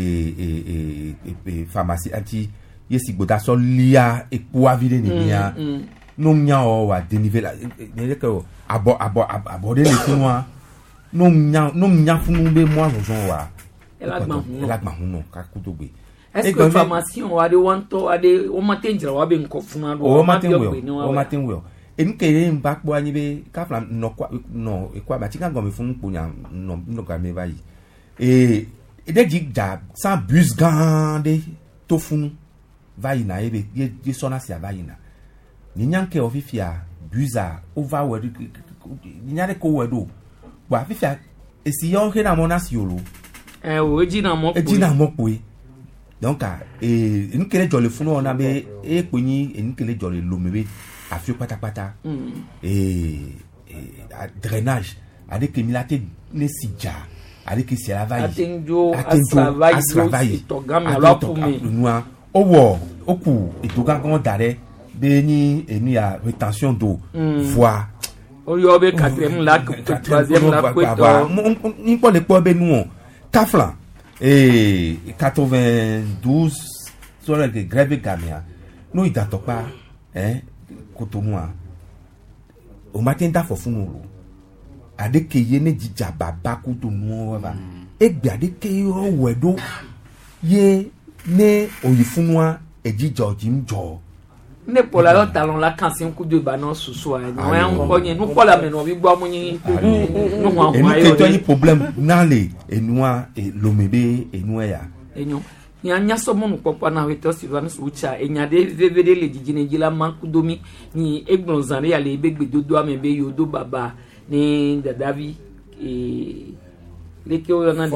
pharmacie anti yesigbo da so lia epo avide ni bia no nya o wa dénivelé ne ko abo de le finwa no nya funu be mo azon wa elagba hunu ka kutogbe est-ce que formation wa de wanto wa de o matenjira wa be nko funa do o matenwe enkele mbakpo anyi be ka fla no kwa ba tinga gomi funu ponya no ga me bayi et de jigda sans bus gande to funu vaina ebe ye sona sia vaina ni nyanke ofifia buza over word ni nyare ko wedo wa fifia esi yo ke na mona siolo o ejina mo pe donc nkele jole funu ona be epunyi nkele jole lomebe afio patapata drainage avec milate ne sija avec c'est la vaille atenjo asravai to gami ala pumi noa owo oku etogangan dare be ni eni a rétention d'eau voix oyo be 4e lac 3e lac kweto ni po le po be nu kafla 92 sur le grève gamia no idatopa kotonua o matin da fofunu adeke ye ne jija baba kotonu wa egbe adeke yo wedo ye ne oyifunua ejija ojimjo ne pola lo talon la kansin ku de banon susu a no ya nko yin no pola me no bi gbo amunyin no wa wa yo ni problem na le enua lomebe enua ya enyo nya so mo popo na weto Sylvanus ucha enyade vevede le jijine jila mankudomi ni egbonzare ya le ebegbe dodo amebe yodo baba ni dadavi leke o na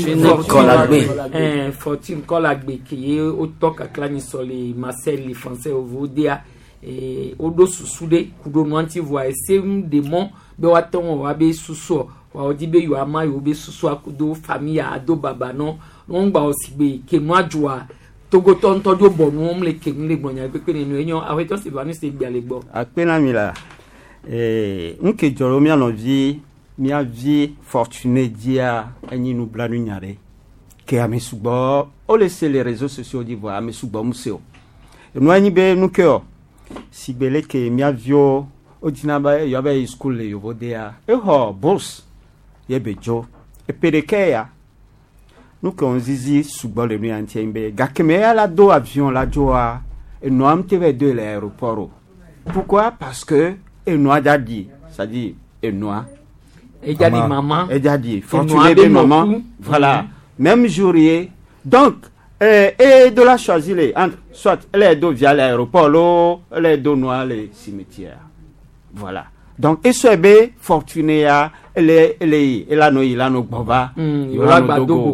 Fortune Kolagbe ki o toka klani soli Marcel français ovodia odo susude kudo no anti voix sem démon be waton wa be susu wa odibe yo ama yo be susu akudo famille ado baba no on gba osigbe kenu ajua togo tontojo bonu omle kenu le gbonya pepe ninu enyo aweto Sylvanus se gba le gbo apena mi la nke joro mi ano vi mi avi fortuné dia eni nu blanu nyare ke ame sugbo o laisser les réseaux sociaux d'Ivoire ame sugbo museo no eni be nu ke o sigbele ke mi avio odinaba yo ba school le yo bodea ho bourse ye bejo e pedekeya nous qu'on zizi sugbo le nu antiembe gakeme la do avion la joa et no am tv de l'aéroport pourquoi parce que et no jadi ça dit et no et jadi maman et jadi fortuné de maman voilà même jourier donc et de la choisir les entre soit les deux via l'aéroport les deux noirs les cimetières voilà donc SB fortuné a les la no baba yo la dogo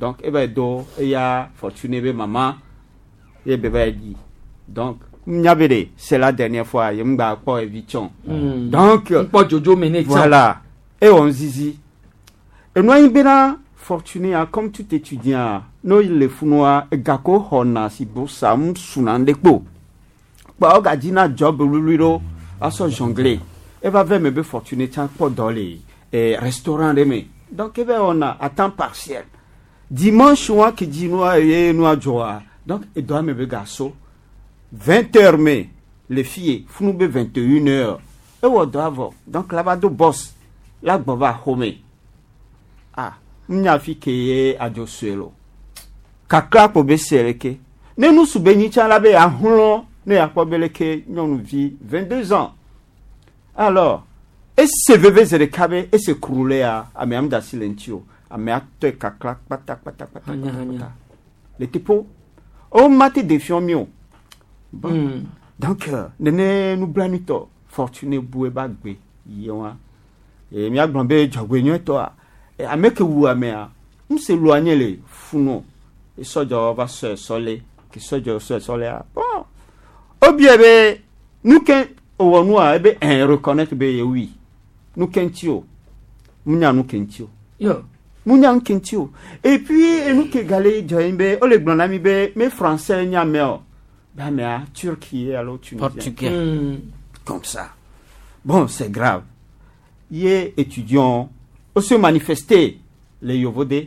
donc il y a fortuné be maman et bébé dit donc Nyabede, c'est la dernière fois il y a pas évition donc voilà et on zizi et nous il fortuné comme tout étudiant no il le funwa gako hona si bossa sunande ko ba ogadina job luliro aso jongler et va vers me be fortuné tant pas dans les restaurants de me donc et on a à temps partiel dimanche ou qui dit noa et noa joa donc il doit me be gasso 20h mais les filles funu be 21h et on doit avoir donc là-bas do boss là baba home ah mnyafi ke ajosuelo kakra po be sereke ne nous subeni chala be ahun ne akobeleke nyonu vi 22 ans alors et ce bébé se recabe et se crouler à amiam da silentio amia te kakra pata le tipo o mate defiant mio bon donc ne nous blanito fortuné boué bagbe ywa et mi agbonbe jogwenyo to a ameke wu amea m'séloigner les funo et sojo va se soler qui sojo se soler bon obiebe nous ken o noa ebe reconnaître be oui nous kentio munya nous kentio yo munya kentio et puis nous ke galé joimbe o le blanami be mes français nya meo ba mea Turquie alors Tunisie portugais comme ça bon c'est grave yé étudiants se manifester les Yovodé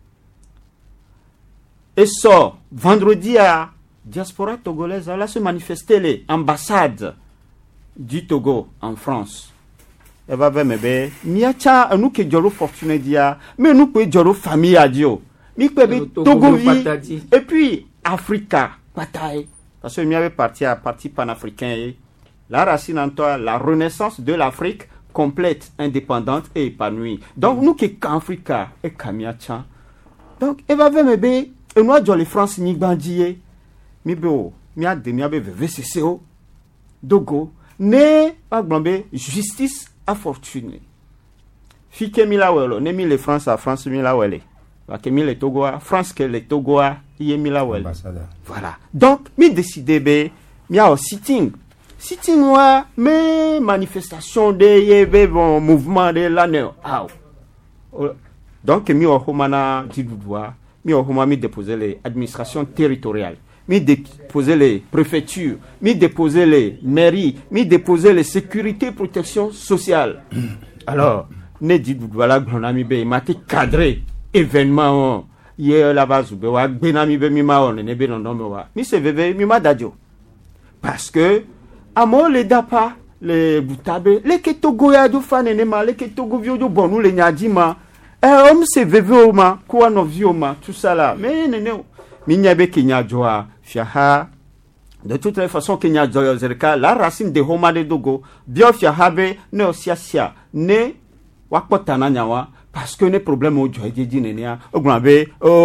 et sort vendredi à diaspora togolaise là se manifester les ambassades du Togo en France et va vers mebe miacha nous que jolo fortune dia mais nous que jolo famille a dio mi que Togo vi et puis Africa bataille parce que mi avait parti panafricain la racine en toi la renaissance de l'Afrique complète, indépendante et épanouie. Donc, nous qui sommes Africa et Kamiachan. Donc, il va vers me et nous, les France, ni bandie, mi beo, mi a de mi abe VCCO, Dogo, ne, pas blambé, justice à fortune. Fike mi la welo, ne mi les France à France mi la wele. Ke mi les Togo à France que les Togo à yé mi la wele. Voilà. Donc, mi décidé be, mi a au sitting. Si tu vois mes manifestations de bon mouvement de l'année, donc mi o homana didoudoua, mi o homa mi déposer les administrations territoriales, mi déposer les préfectures, mi déposer les mairies, mi déposer les sécurités protection sociale. Alors, ne didoudoua la gronami be mati cadré événement hier la base be wa benami be mi ma on ne be non wa. Mi se veve mi ma dadio. Parce que amo le dapa le butabe le ke Togo ya do fanene ma le ke Togo vio do bonu le nyadima om se veve o ma kwa no vio ma tout ça là mais nene mi nyabe ke nyajoa fiaha de toute façon ke nyajoa zerka la racine de homa de dogo bio fiaha be ne osiasia ne wakota na nyawa parce que ne problème o joje di nene a ognabe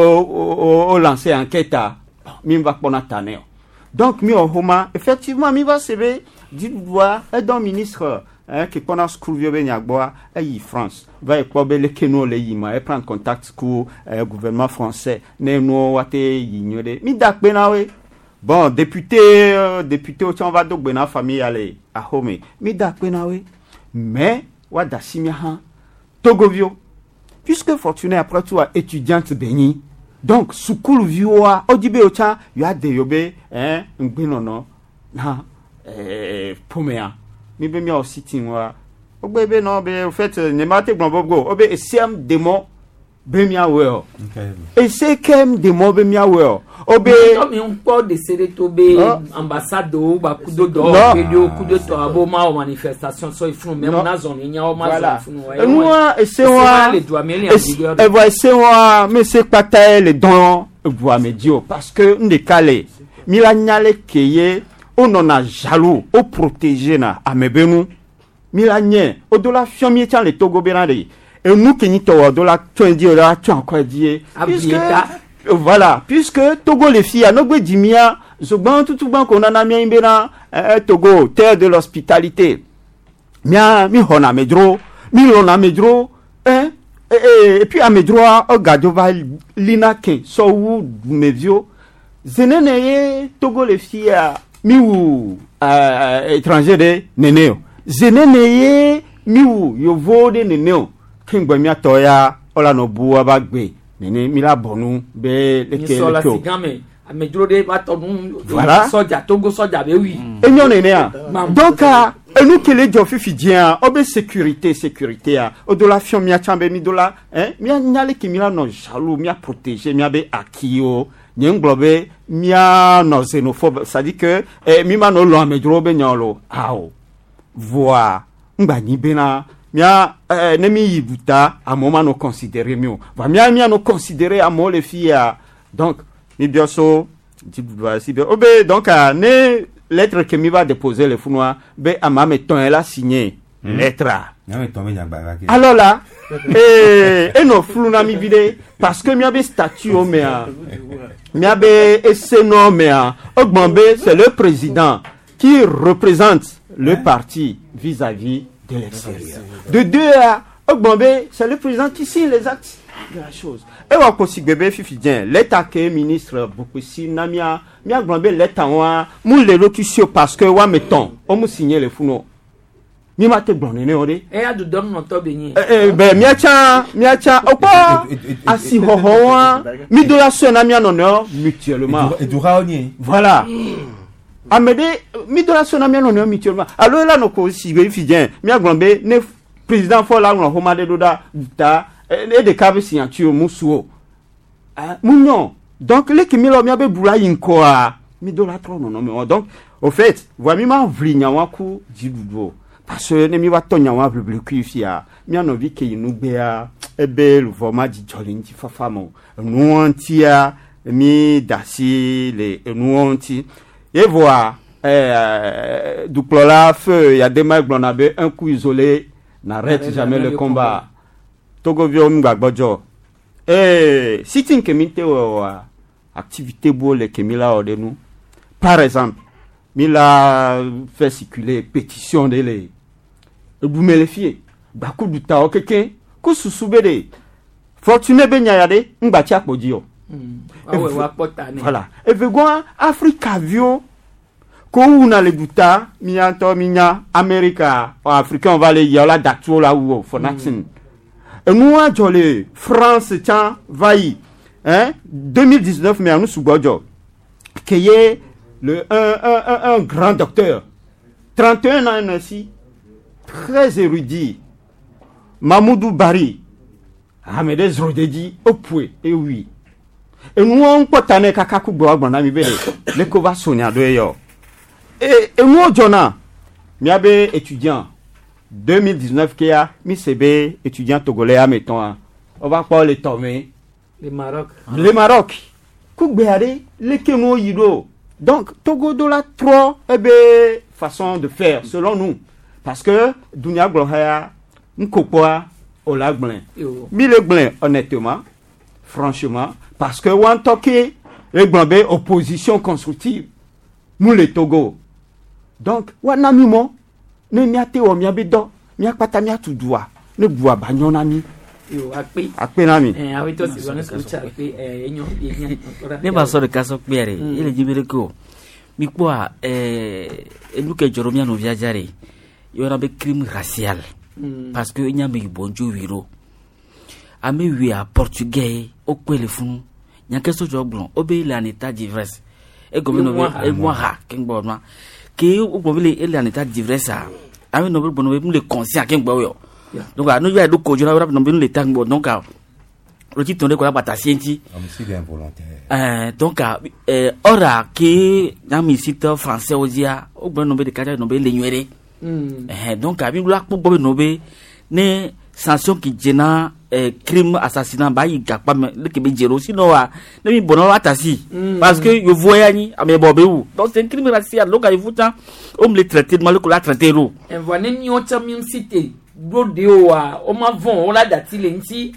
o lancer enquête mi va pona taneo. Donc, mi ohoma, effectivement, mi va sebe, dit voir, et dans ministre, qui pendant ce couvre bien yagboa, et France, va écober le keno le yima, et prendre contact avec le gouvernement français, ne no wate ignorer. Mi dak benawe. Bon, député, on va donc bena famille aller à home. Mi dak benawe. Mais, wada simiahan, Togovio, puisque Fortuné après tout étudiante béni, donc sukulu viwa odibe ocha ya de yobe ngbinono na pomea mi be mi o sitting wa ogbe no be en fait ne mate gbonbogo obe esiam demo be mi awe et c'est kem demo be mi awe obe mi on peut décider to be ambassade ba kudo do video kudo to abo ma manifestation so ifunu même na zone nya o ma zone ifunu moi et c'est moi et voilà c'est moi mais c'est pas tel don voix médio parce que ndekale milanyale keye on en a jaloux au protéger na amebenu milanye o do la fiomi tient les Togo benade et nous qui ni to do la twendi o la tu encore dit voilà puisque Togo les filles no gbe dimia zoban tout ban qu'on a mi imbena Togo terre de l'hospitalité mi hona medro mi lona medro et puis à mes droits au gado va l'inakin so ou mevio zenene Togo les filles miou étranger de neneo zenene miou yovo de neneo kingba mi atoya ola no buwa bagbe nene mi la bonu be lekelo amedro de batonu voilà soja Togo soja be oui enyo nene a donc nous que les gens fidien obe sécurité a odola fion mi chambe mi dola mi nyale ki mi la no jaloux mi a protéger mi abe akio ni nglobe mi a no xénophobe ça dit que mi ma no lo amedro be nyolo ao voix ngba ni bena mi a ne mi yibuta a moment no considérer mi va mi a no considérer a mo les filles donc mi bien so obe donc ne lettre que mi va déposer le founois be ama meton elle a signé lettre alors là et no flouna mi vide parce que mi a be statut o mea mi a be eseno mea ogbambe c'est le président qui représente le parti vis-à-vis de l'extérieur de deux à ogbambe c'est le président qui signe les actes de la chose et wa ko sigbebe fifidien l'état que ministre beaucoup si na mia gbambe l'état wa mu le locution parce que wa meton o mu signer le funo mi ma te gbonne ne ode a du don no to benyi be mi acha opo asi hoho wa mi do la so na mia no no mutuellement et du raoni voilà amede mi do la so na mia no no mutuellement alors là no ko sigbebe fifidien mi gbambe ne président fo la no homa de doda ta et de caves signature musuo munyon donc les qui mi lo mi abe bula yinko a mi do la trop non mais donc au fait voix mi ma vlinya wa ku didudo parce que ne mi wa tonya wa bleu kuifia mi ano vi ke inu be a ebe lu format di jolinti fafamo nuantia mi dasi le nuanti et voir du plola feu il y a des mecs on avait un coup isolé n'arrête jamais le combat Togo vio mgbagbojo sitting kemite activité boule kemila odenu par exemple mila fait circuler pétition de les boumele fie baku du ta okeke ku susubede fortune benya yade ngbachi akpodio voilà et vegwa Africa vio ko una le duta mi anto minya America ou africain on va les yola datu la ou for nothing. Et nous avons les France tiens vailli 2019 mais nous soubojo qui est un grand docteur 31 ans ainsi très érudit Mamoudou Bari Ahmed Zrodedi opoué et oui et nous on potane kakaku bo gbona mi bele le ko va sonia do yo et nous jona mi abe étudiant 2019 qui a mis CB étudiant togolais à mettons on va pas les tomber le Maroc kougbeare le kemo yido donc Togo do la 3 façon de faire selon nous parce que dunia gloha nkopoa au lac blanc mi le blanc honnêtement franchement parce que one toqué le blanc opposition constructive nous les Togo donc wana mimo ne miate o miabedo miakpata miatudua ne bua banyonami yo akpe nami awito si wana skucha akpe enyo ne ba so de kaso kpere ile jibere ko mi kwa eluke joromia no viajare yo na be crime racial parce que nya me bonjo wiro ame wi a portugais o kwele fun nya keso joblon obe ile en état d'ivresse e gomino e moha kengbo ma que o problème est en état d'ivresse a un nombre bon le conscient que ngbo yo donc a no ya do ko jona wala no le tango donc a le titre de ko la batasienti homicide involontaire donc ora que dans mi site français odia o bon nombre de cadre nombre le nuere donc a bi la pour bon nombre ne sanction qui gêna crime assassinat ba yi gapa le ke be jero sinon wa ne mi bono atasi parce que yo voyani ame bobeu donc c'est un crime racial donc il faut tant on le traiter mal que la traiter ro en voine ni o chamim cité do de o ma von on la dati lenti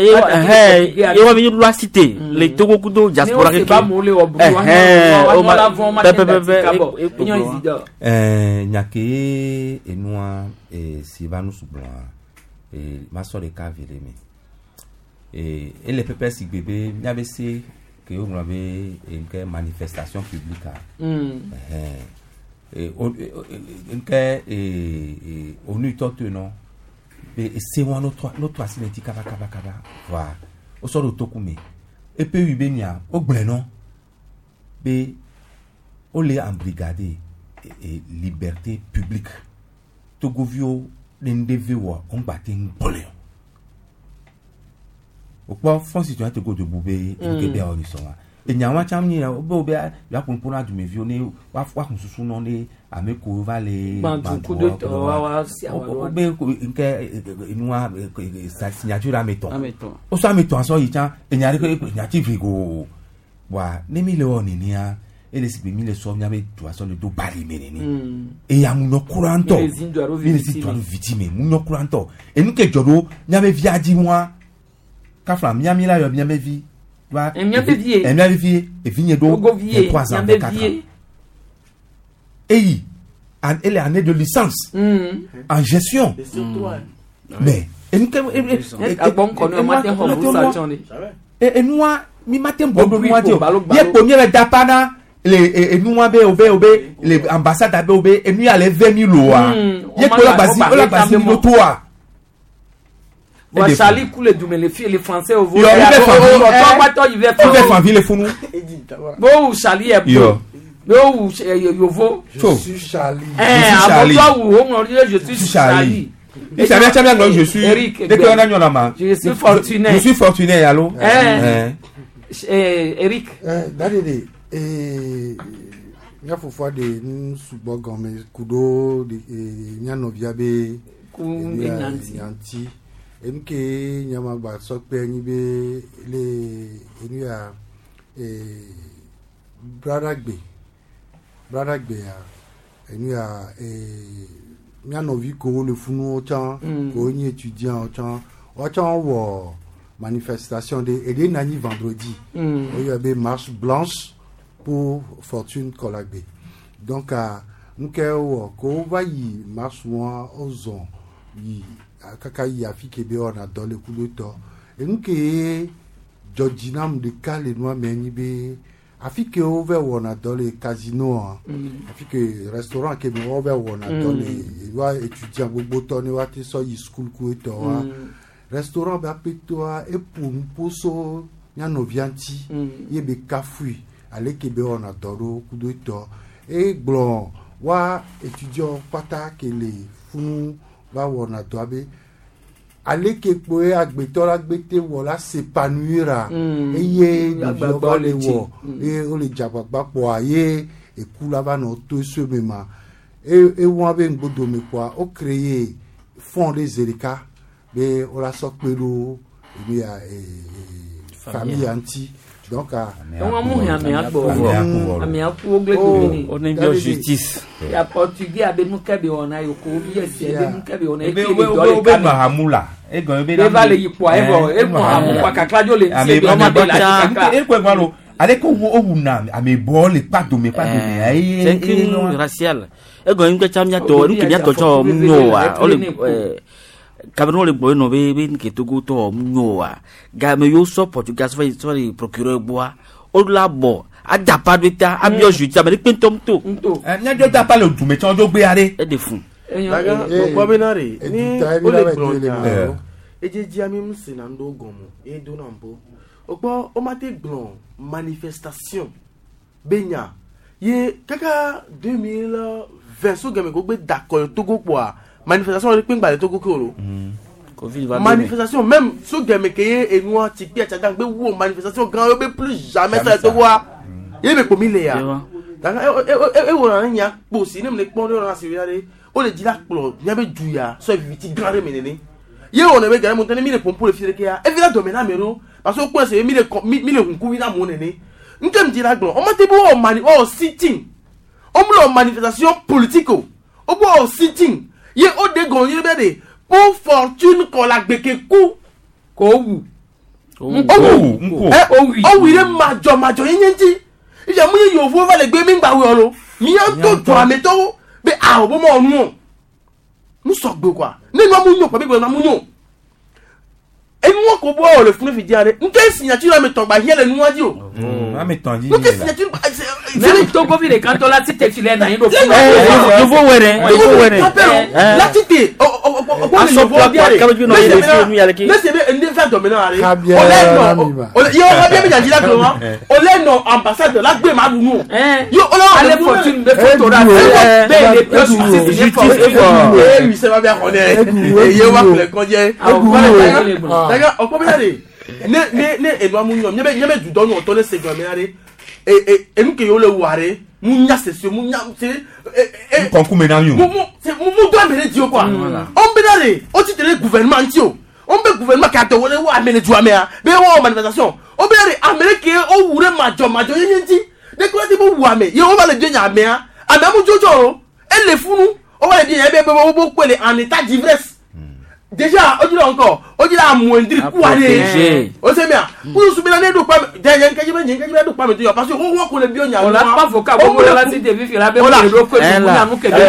yo va venir la cité les Togo kudo diaspora que ba mo le obu on la von ma kabo enyo isido nyake enua si va nous subla et ma so de ka vireme et les pépés si bébé n'y avait c'est que on avait une manifestation publique et on eut tout non et c'est moi notre assinetti kaba voilà au sort de tokume et puis ubenia au blenon be on les en brigade et liberté publique togovio n'endevewa on battait un bolé au quoi fond si tu as te go de boubé et bien on y sont et nyawa chamni na obo be ya punpuna du me vione wa kunsusu no ne ameko vale bantu de to wa si awa be nke inua sa signature ameton o so ameton so yicha enyare ko nyati go wa ne mi le oni ni a ele si mi le so nyame to aso le do bari meneni e ya mu no kuranto mi le si to victime mu no kuranto e nu ke jodo nyame viaji moi ka flam nyame la yo nyame vi et vigné donc 3 ans 4 ans et elle est année de licence en gestion mais et nous mi matin bon moi dire bien premier dapana les nous obé les ambassades obé et nous aller 20 000 lois y ko la basi no toi Charlie coule du les filles les français au vol. Il va faire ville fou nous. Bon Charlie est bon. Bon Yovo. Je suis Charlie. Je suis Charlie. Et ça vient bien je suis Eric. Je suis fortuné. Je suis fortuné allô. Eric. Dadede nya fofo de subo gome kudo de nya novia be nyanti enke nyama gba so pe yin be le enu ya brother gbe ya enu ya nya novi ko le funu ochan ko yin étudiant ochan wo manifestation de et nani vendredi il y avait marche blanche pour Fortune Kolagbe donc nous ko va yi marche moi ozon yi kaka yi afike be on a dans le coup de temps et nous que Georginam de Calais noir meni be afike over on a dans le casino afike restaurant que be over on a dans les wa étudiant gbogbo to ni wa ti so yi school ku to wa restaurant ba petoa et pour poso nya novianti yebe kafui ale ke be on a dans coup de temps et blon wa étudiant pata que les funu va on a doabe ale ke poe agbetola gbete wo la s'épanouira eye gbagba le wo e o le jagbagba po aye e kula va no to se mema e won be ngbodo me kwa o créer fond des Zerika be o la so pelo e ya famille anti donc on est bien justice ya portugais abe mukabe ona yoko yes abe mukabe ona e mahamula e go be va le yipo e mo kwa kaklajo le ti be ma kaka e ko ngalo ale ko o na ame bol pas de ai c'est une racial e go ngbe chamya to ru kibya to cho mnyoa ole Cameroun le boy no be ke Togo to mnyoa ga me yo so Portugal so procureur bois o la bo adapa de ta abio justice ame pe tom to nya do ta pa le du me ton do gbe are e de fun daga ko benare ni o le gbon eje ji ami msi na ndo gomo e do na mbo ogbo o ma te gbon manifestation benya ye kaka 2020 so game go gbe d'accord Togo po manifestation le pingba le Togo koro Covid va manifestation même so game ke e nu ti pe acha gbe wo manifestation grand be plus jamais ça Togo ye me ko mi le ya daga e wo na nya po si ne me pon le na siriare o le di la plo nya be du ya so viti grand menene ye on be gare montagne mi le pompo le fire ke ya e vila do me na mero parce que ko se mi le hunku wi na mo nene ntem di la glo o ma te bo o sitting o mo manifestation politico o bo sitting ye o de gon ye be de pour Fortune Kolagbe ke ku ko wu o wi le majo yenji ija mu ye yovo va le gbe mi gba we olo mi an to ameto be a o bo mo nu so gbe kwa ni no mu nu pa be gbe na mu nu e nu moi ko bo le funu fi diare nke signature me ton ba yele nu wadi o me ton di nke signature c'est to go vile quand la cité filé na ndo funu do bo were la cité o so bo diare ka bi no yele fi nu yale ki le se be ndi fa domino are o yo wa bi janji la ko o le no ambassade la gbe ma nu yo o la ale fortune be photographe be le plus oui c'est va bien connaître ye wa le konje daga o ko bi are ne edwa mu nyom nyebe du don o to le segwa me are enu ke yo le ware mu nya sesio mu nya c'est konku me na yu mu do amere di o kwa on be dare o ti tele gouvernement ti o on be gouvernement ka to wole wa amere du amea be wo manifestation o be dare amerique o wure majo yenti de ko ti bo wu ame ye o ba le denya amea adamu jojo e le funu o ba le denya be bo pele en état d'ivresse déjà o dira encore o dira moindri kuare o se mia pour subir l'année do pas derrière que je vais do pas me dire parce que on ko le bio nya on l'a pas vocal on la cité vivi la be ko do ko na mu ke be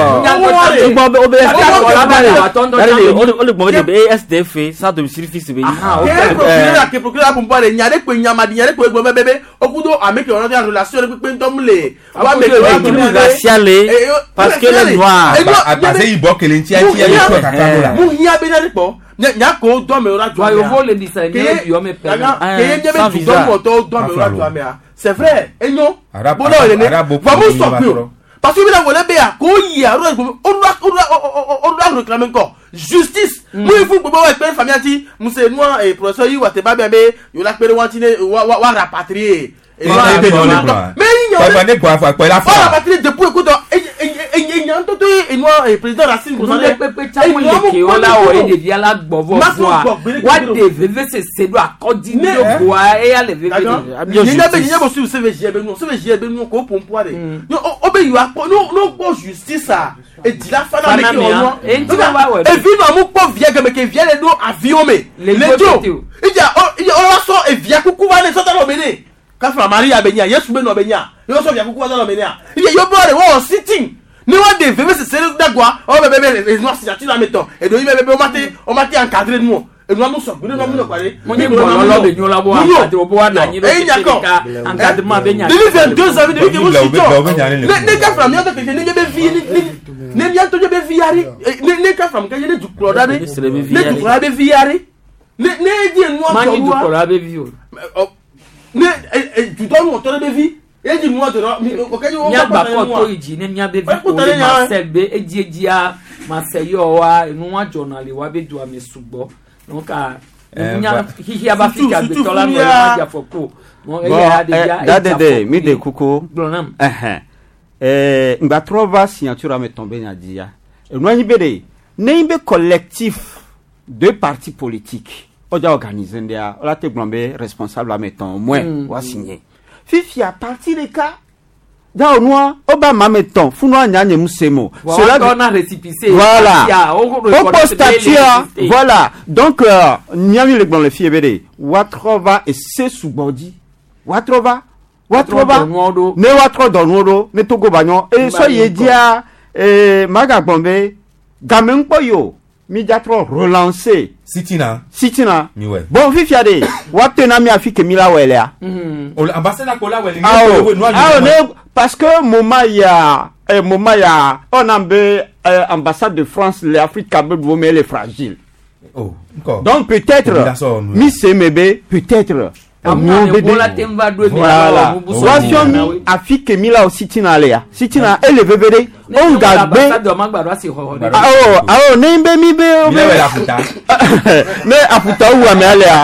on le mauvais de SDF ça de service be que procureur pour pas le nya de ko nya ma nya de ko egbo bebe okudo ameke on a relation avec pentom le wa me ko racial parce que les noirs parce il bo que l'entia qui est ko kakado la benari po nya ko do me ora toi yo vole di sa ne yo me pe sans visa do me ora to amea c'est vrai enyo bono ele vamos stopper parce que bila vole be a ko yi a on doit réclamer encore justice moi il faut que ba pe famille ati muse noa et professeur yi wa te ba bebe yo la pere wanti ne wa rapatrier mais il va ne quoi faire la fois rapatrier depuis écoute nyantoto enwa président Racine Kosane pepe chamu leke ola o e devia la gbovo wa de veve se sedo akodi ni o boa e ya le veve ni bo su CVG be nu ko pompo are no obe yu apo no po justice a e di la fana me ke ono e vi no mu po vie ke me ke vie le do avion me le jo ija o so e vie kuku wa ne so ta lo mene ka fra Maria benya Yesu be no benya yo so vie kuku wa ta lo mene a yo bore wo sitting ni wa de veve se sere dagwa o bebe les noirs signature la mettons et do bebe o mati encadrer nous et nous nous sommes nous nous parler mo ni lo be nyola bo encadrer bo wa na nyi ka encadrement be nya 22 ans depuis que vous citons ne ka fram yo que ne be vie ne bien to be vie ari ne ka fram ka je du cloda ne du cloda be vie ari ne di nous ma ni du cloda be vie ne du don mo to be vie eji mu oto nya ba ko to iji ne nya be ko Marcel be eji a Marcel yo wa enu wa journal wa be do amesugbo donc nya hihi aba fika be tola no ma ja foko no de mi de kuko ngba trova signature a me tomber nya dia enu anyi be de ne be collectif de partis politiques oja organiser ndia ola te glombe responsable a meton au moins wa signer fifi à partir des cas dans noir Obama mettons funwa nyanye musemo cela on a récipicé voilà au statut voilà donc nyami le bon le fiebede watrova et c'est subodi watrova ne watro donwodo ne togo banyo et so yedia maga bombe gamen poyo mi jatro relancer Sitina bon fifi ade watena mi afike mila welea ambassadeur kola wele ne parce que moment ya on ambe ambassade de France l'Afrique Cap Vert mais elle est fragile donc peut-être mi semebe peut-être voilà wation afike mila o sitina lea sitina ele bebede on gagbe nembe mi be mais afuta ou amelea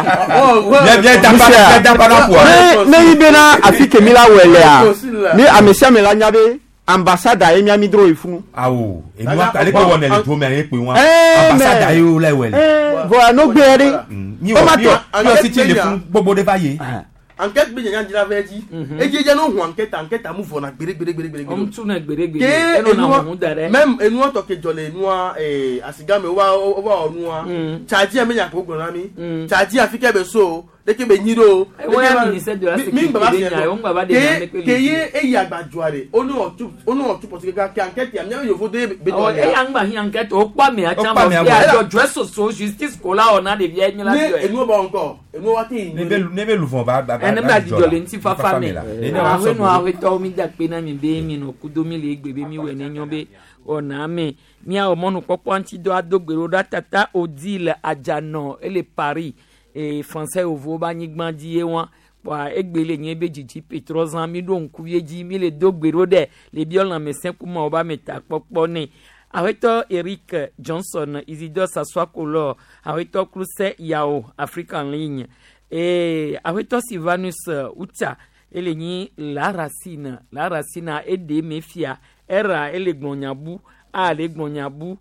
ne ibena afike mila welea ni amesia mela nyabe ambassade e miami dro ifunu awo enu akale ko won ele to me aye pe won ambassade ayo la wele voilà no gbere ni o yo si ti le fun gbogbo de baye enquête bi nya jira veji eje no hu enquête mu fo na gbere on tu na gbere eno na mu dare même enu o to ke jole enu asigame wa onu charge me nya ko gbon na mi charge afike be so deke be nyiro ouais ministère de la sécurité on baba de que ye e ya gbajuare onu otu parce que ka enquête ya mi yo fode be do e ya ngba hi enquête o pa me a chamba ya do so justice ko la ona de bien la bio e no ba encore e no wa ti nebe lu fon ba ene ba di jole nti fa me we no a we to mi da pe na mi be mi no kudomi le gbebe mi we ne nyobe ona me mi a o monu popo anti do adogbero datata odile ajano ele Paris et français au voba nigbandi won wa egbele yen bejiji petrozan mi do nku yeji mi le dogbero de le biolan mesin kuma oba meta popo ni aweto Eric Johnson Isidore Saswakolo aweto Kruse Yao African Ligne et aweto Silvanus Ucha elenyi la racine ede mefia era elegbonyabu a legbonyabu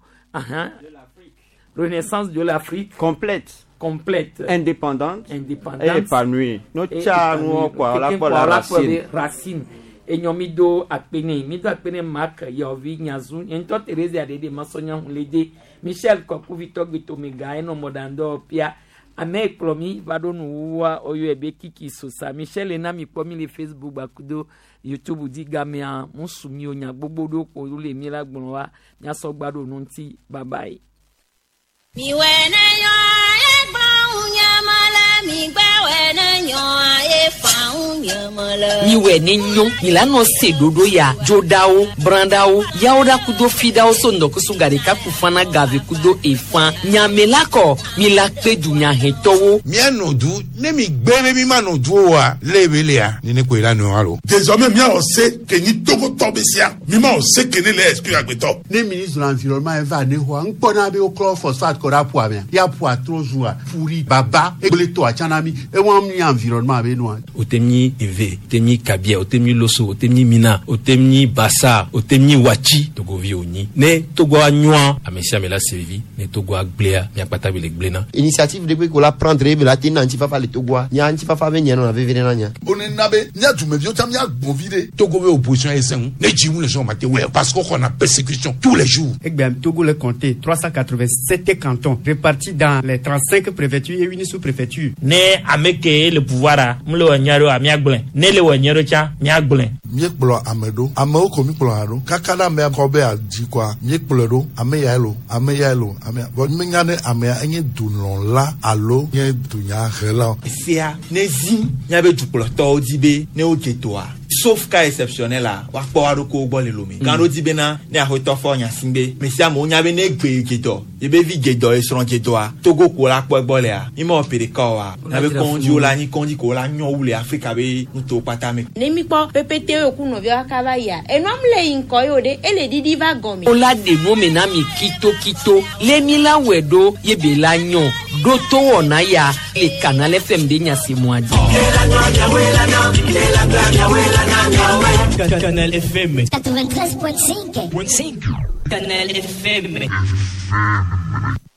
renaissance de l'Afrique complète indépendante et épanouie no cha no kwa la kwa la racine enyomido akpene mark yovi nyazu ento Teresa adede masonya hulede Michel Koku Victor Gitomega eno modando pia ame promi vadonu wa oyo ebe kiki sosa Michel enami pomi le Facebook bakudo YouTube di gamia musumi onya gbogbodo ko le mi lagbon wa nya so gbado nunti bye bye mi wena yo egba unyamala mi gba wena yo e fa unyamala mi wena nyo milano sedodo ya jodao brandao yaoda kudo fidao sondo kusugare ka kufana gave kudo efa nyamelako milakpe dunya hetowo mi anodu ne mi gbebe mi manodu wa lebele ya ni ne ko ilanu alo désormais mi on sait que ni Togo tobesia mi ma on sait que ne les exclure agbeto ne ministre de l'environnement eva ne ho npona be o clo phosphate ko rapo amia ya po atrozua furi baba e le to achanami e won mi environnement be no otemni eve otemni kabia otemni loso otemni mina otemni basa otemni wachi Togo vioni ne Togo anwa amesia mela servi ne Togo agblea mi akpata be le glena initiative de ko la prendre be la tin anti fa le Togo nya anti fa be nya no na vevere na nya onenabe nya tume vio tam nya bonvide Togo be opposition esen ne jimu le son maté ouais parce qu'on a persécution tous les jours et bien Togo le compté 387 cantons répartis dans les 35 préfectures et une sous-préfecture ne ameke le pouvoir mlo wanyaro amiagblen ne le wanyaro cha miagblen miekplo amedo ameo ko mikplo aro kakada me ko be ajikwa miekplo do ameyaelo ame bo mengane ame enye dunon la alo nye dunya hela sia nezi nyabe duplo to dibe ne ogetoa sauf cas exceptionnel là wa po aroko gbo le lomi kan ro dibe na ne ahoto fo nya simbe mesia mo nyabe ne gbe gedo yebe vi gedo e sron gedo a Togo ko la po gbo le a imo opere ko wa nabe konji ola ni konji ko la nyon wule Africa be nto pata me ne mi po pepete oku no via kaba ya enwam le inko yo de ele didi va gomi ola de mo me na mi kito le mi la wedo yebe la nyon do to wona ya le Canal FM de nya si moadi Canal FM 93.5 Canal FM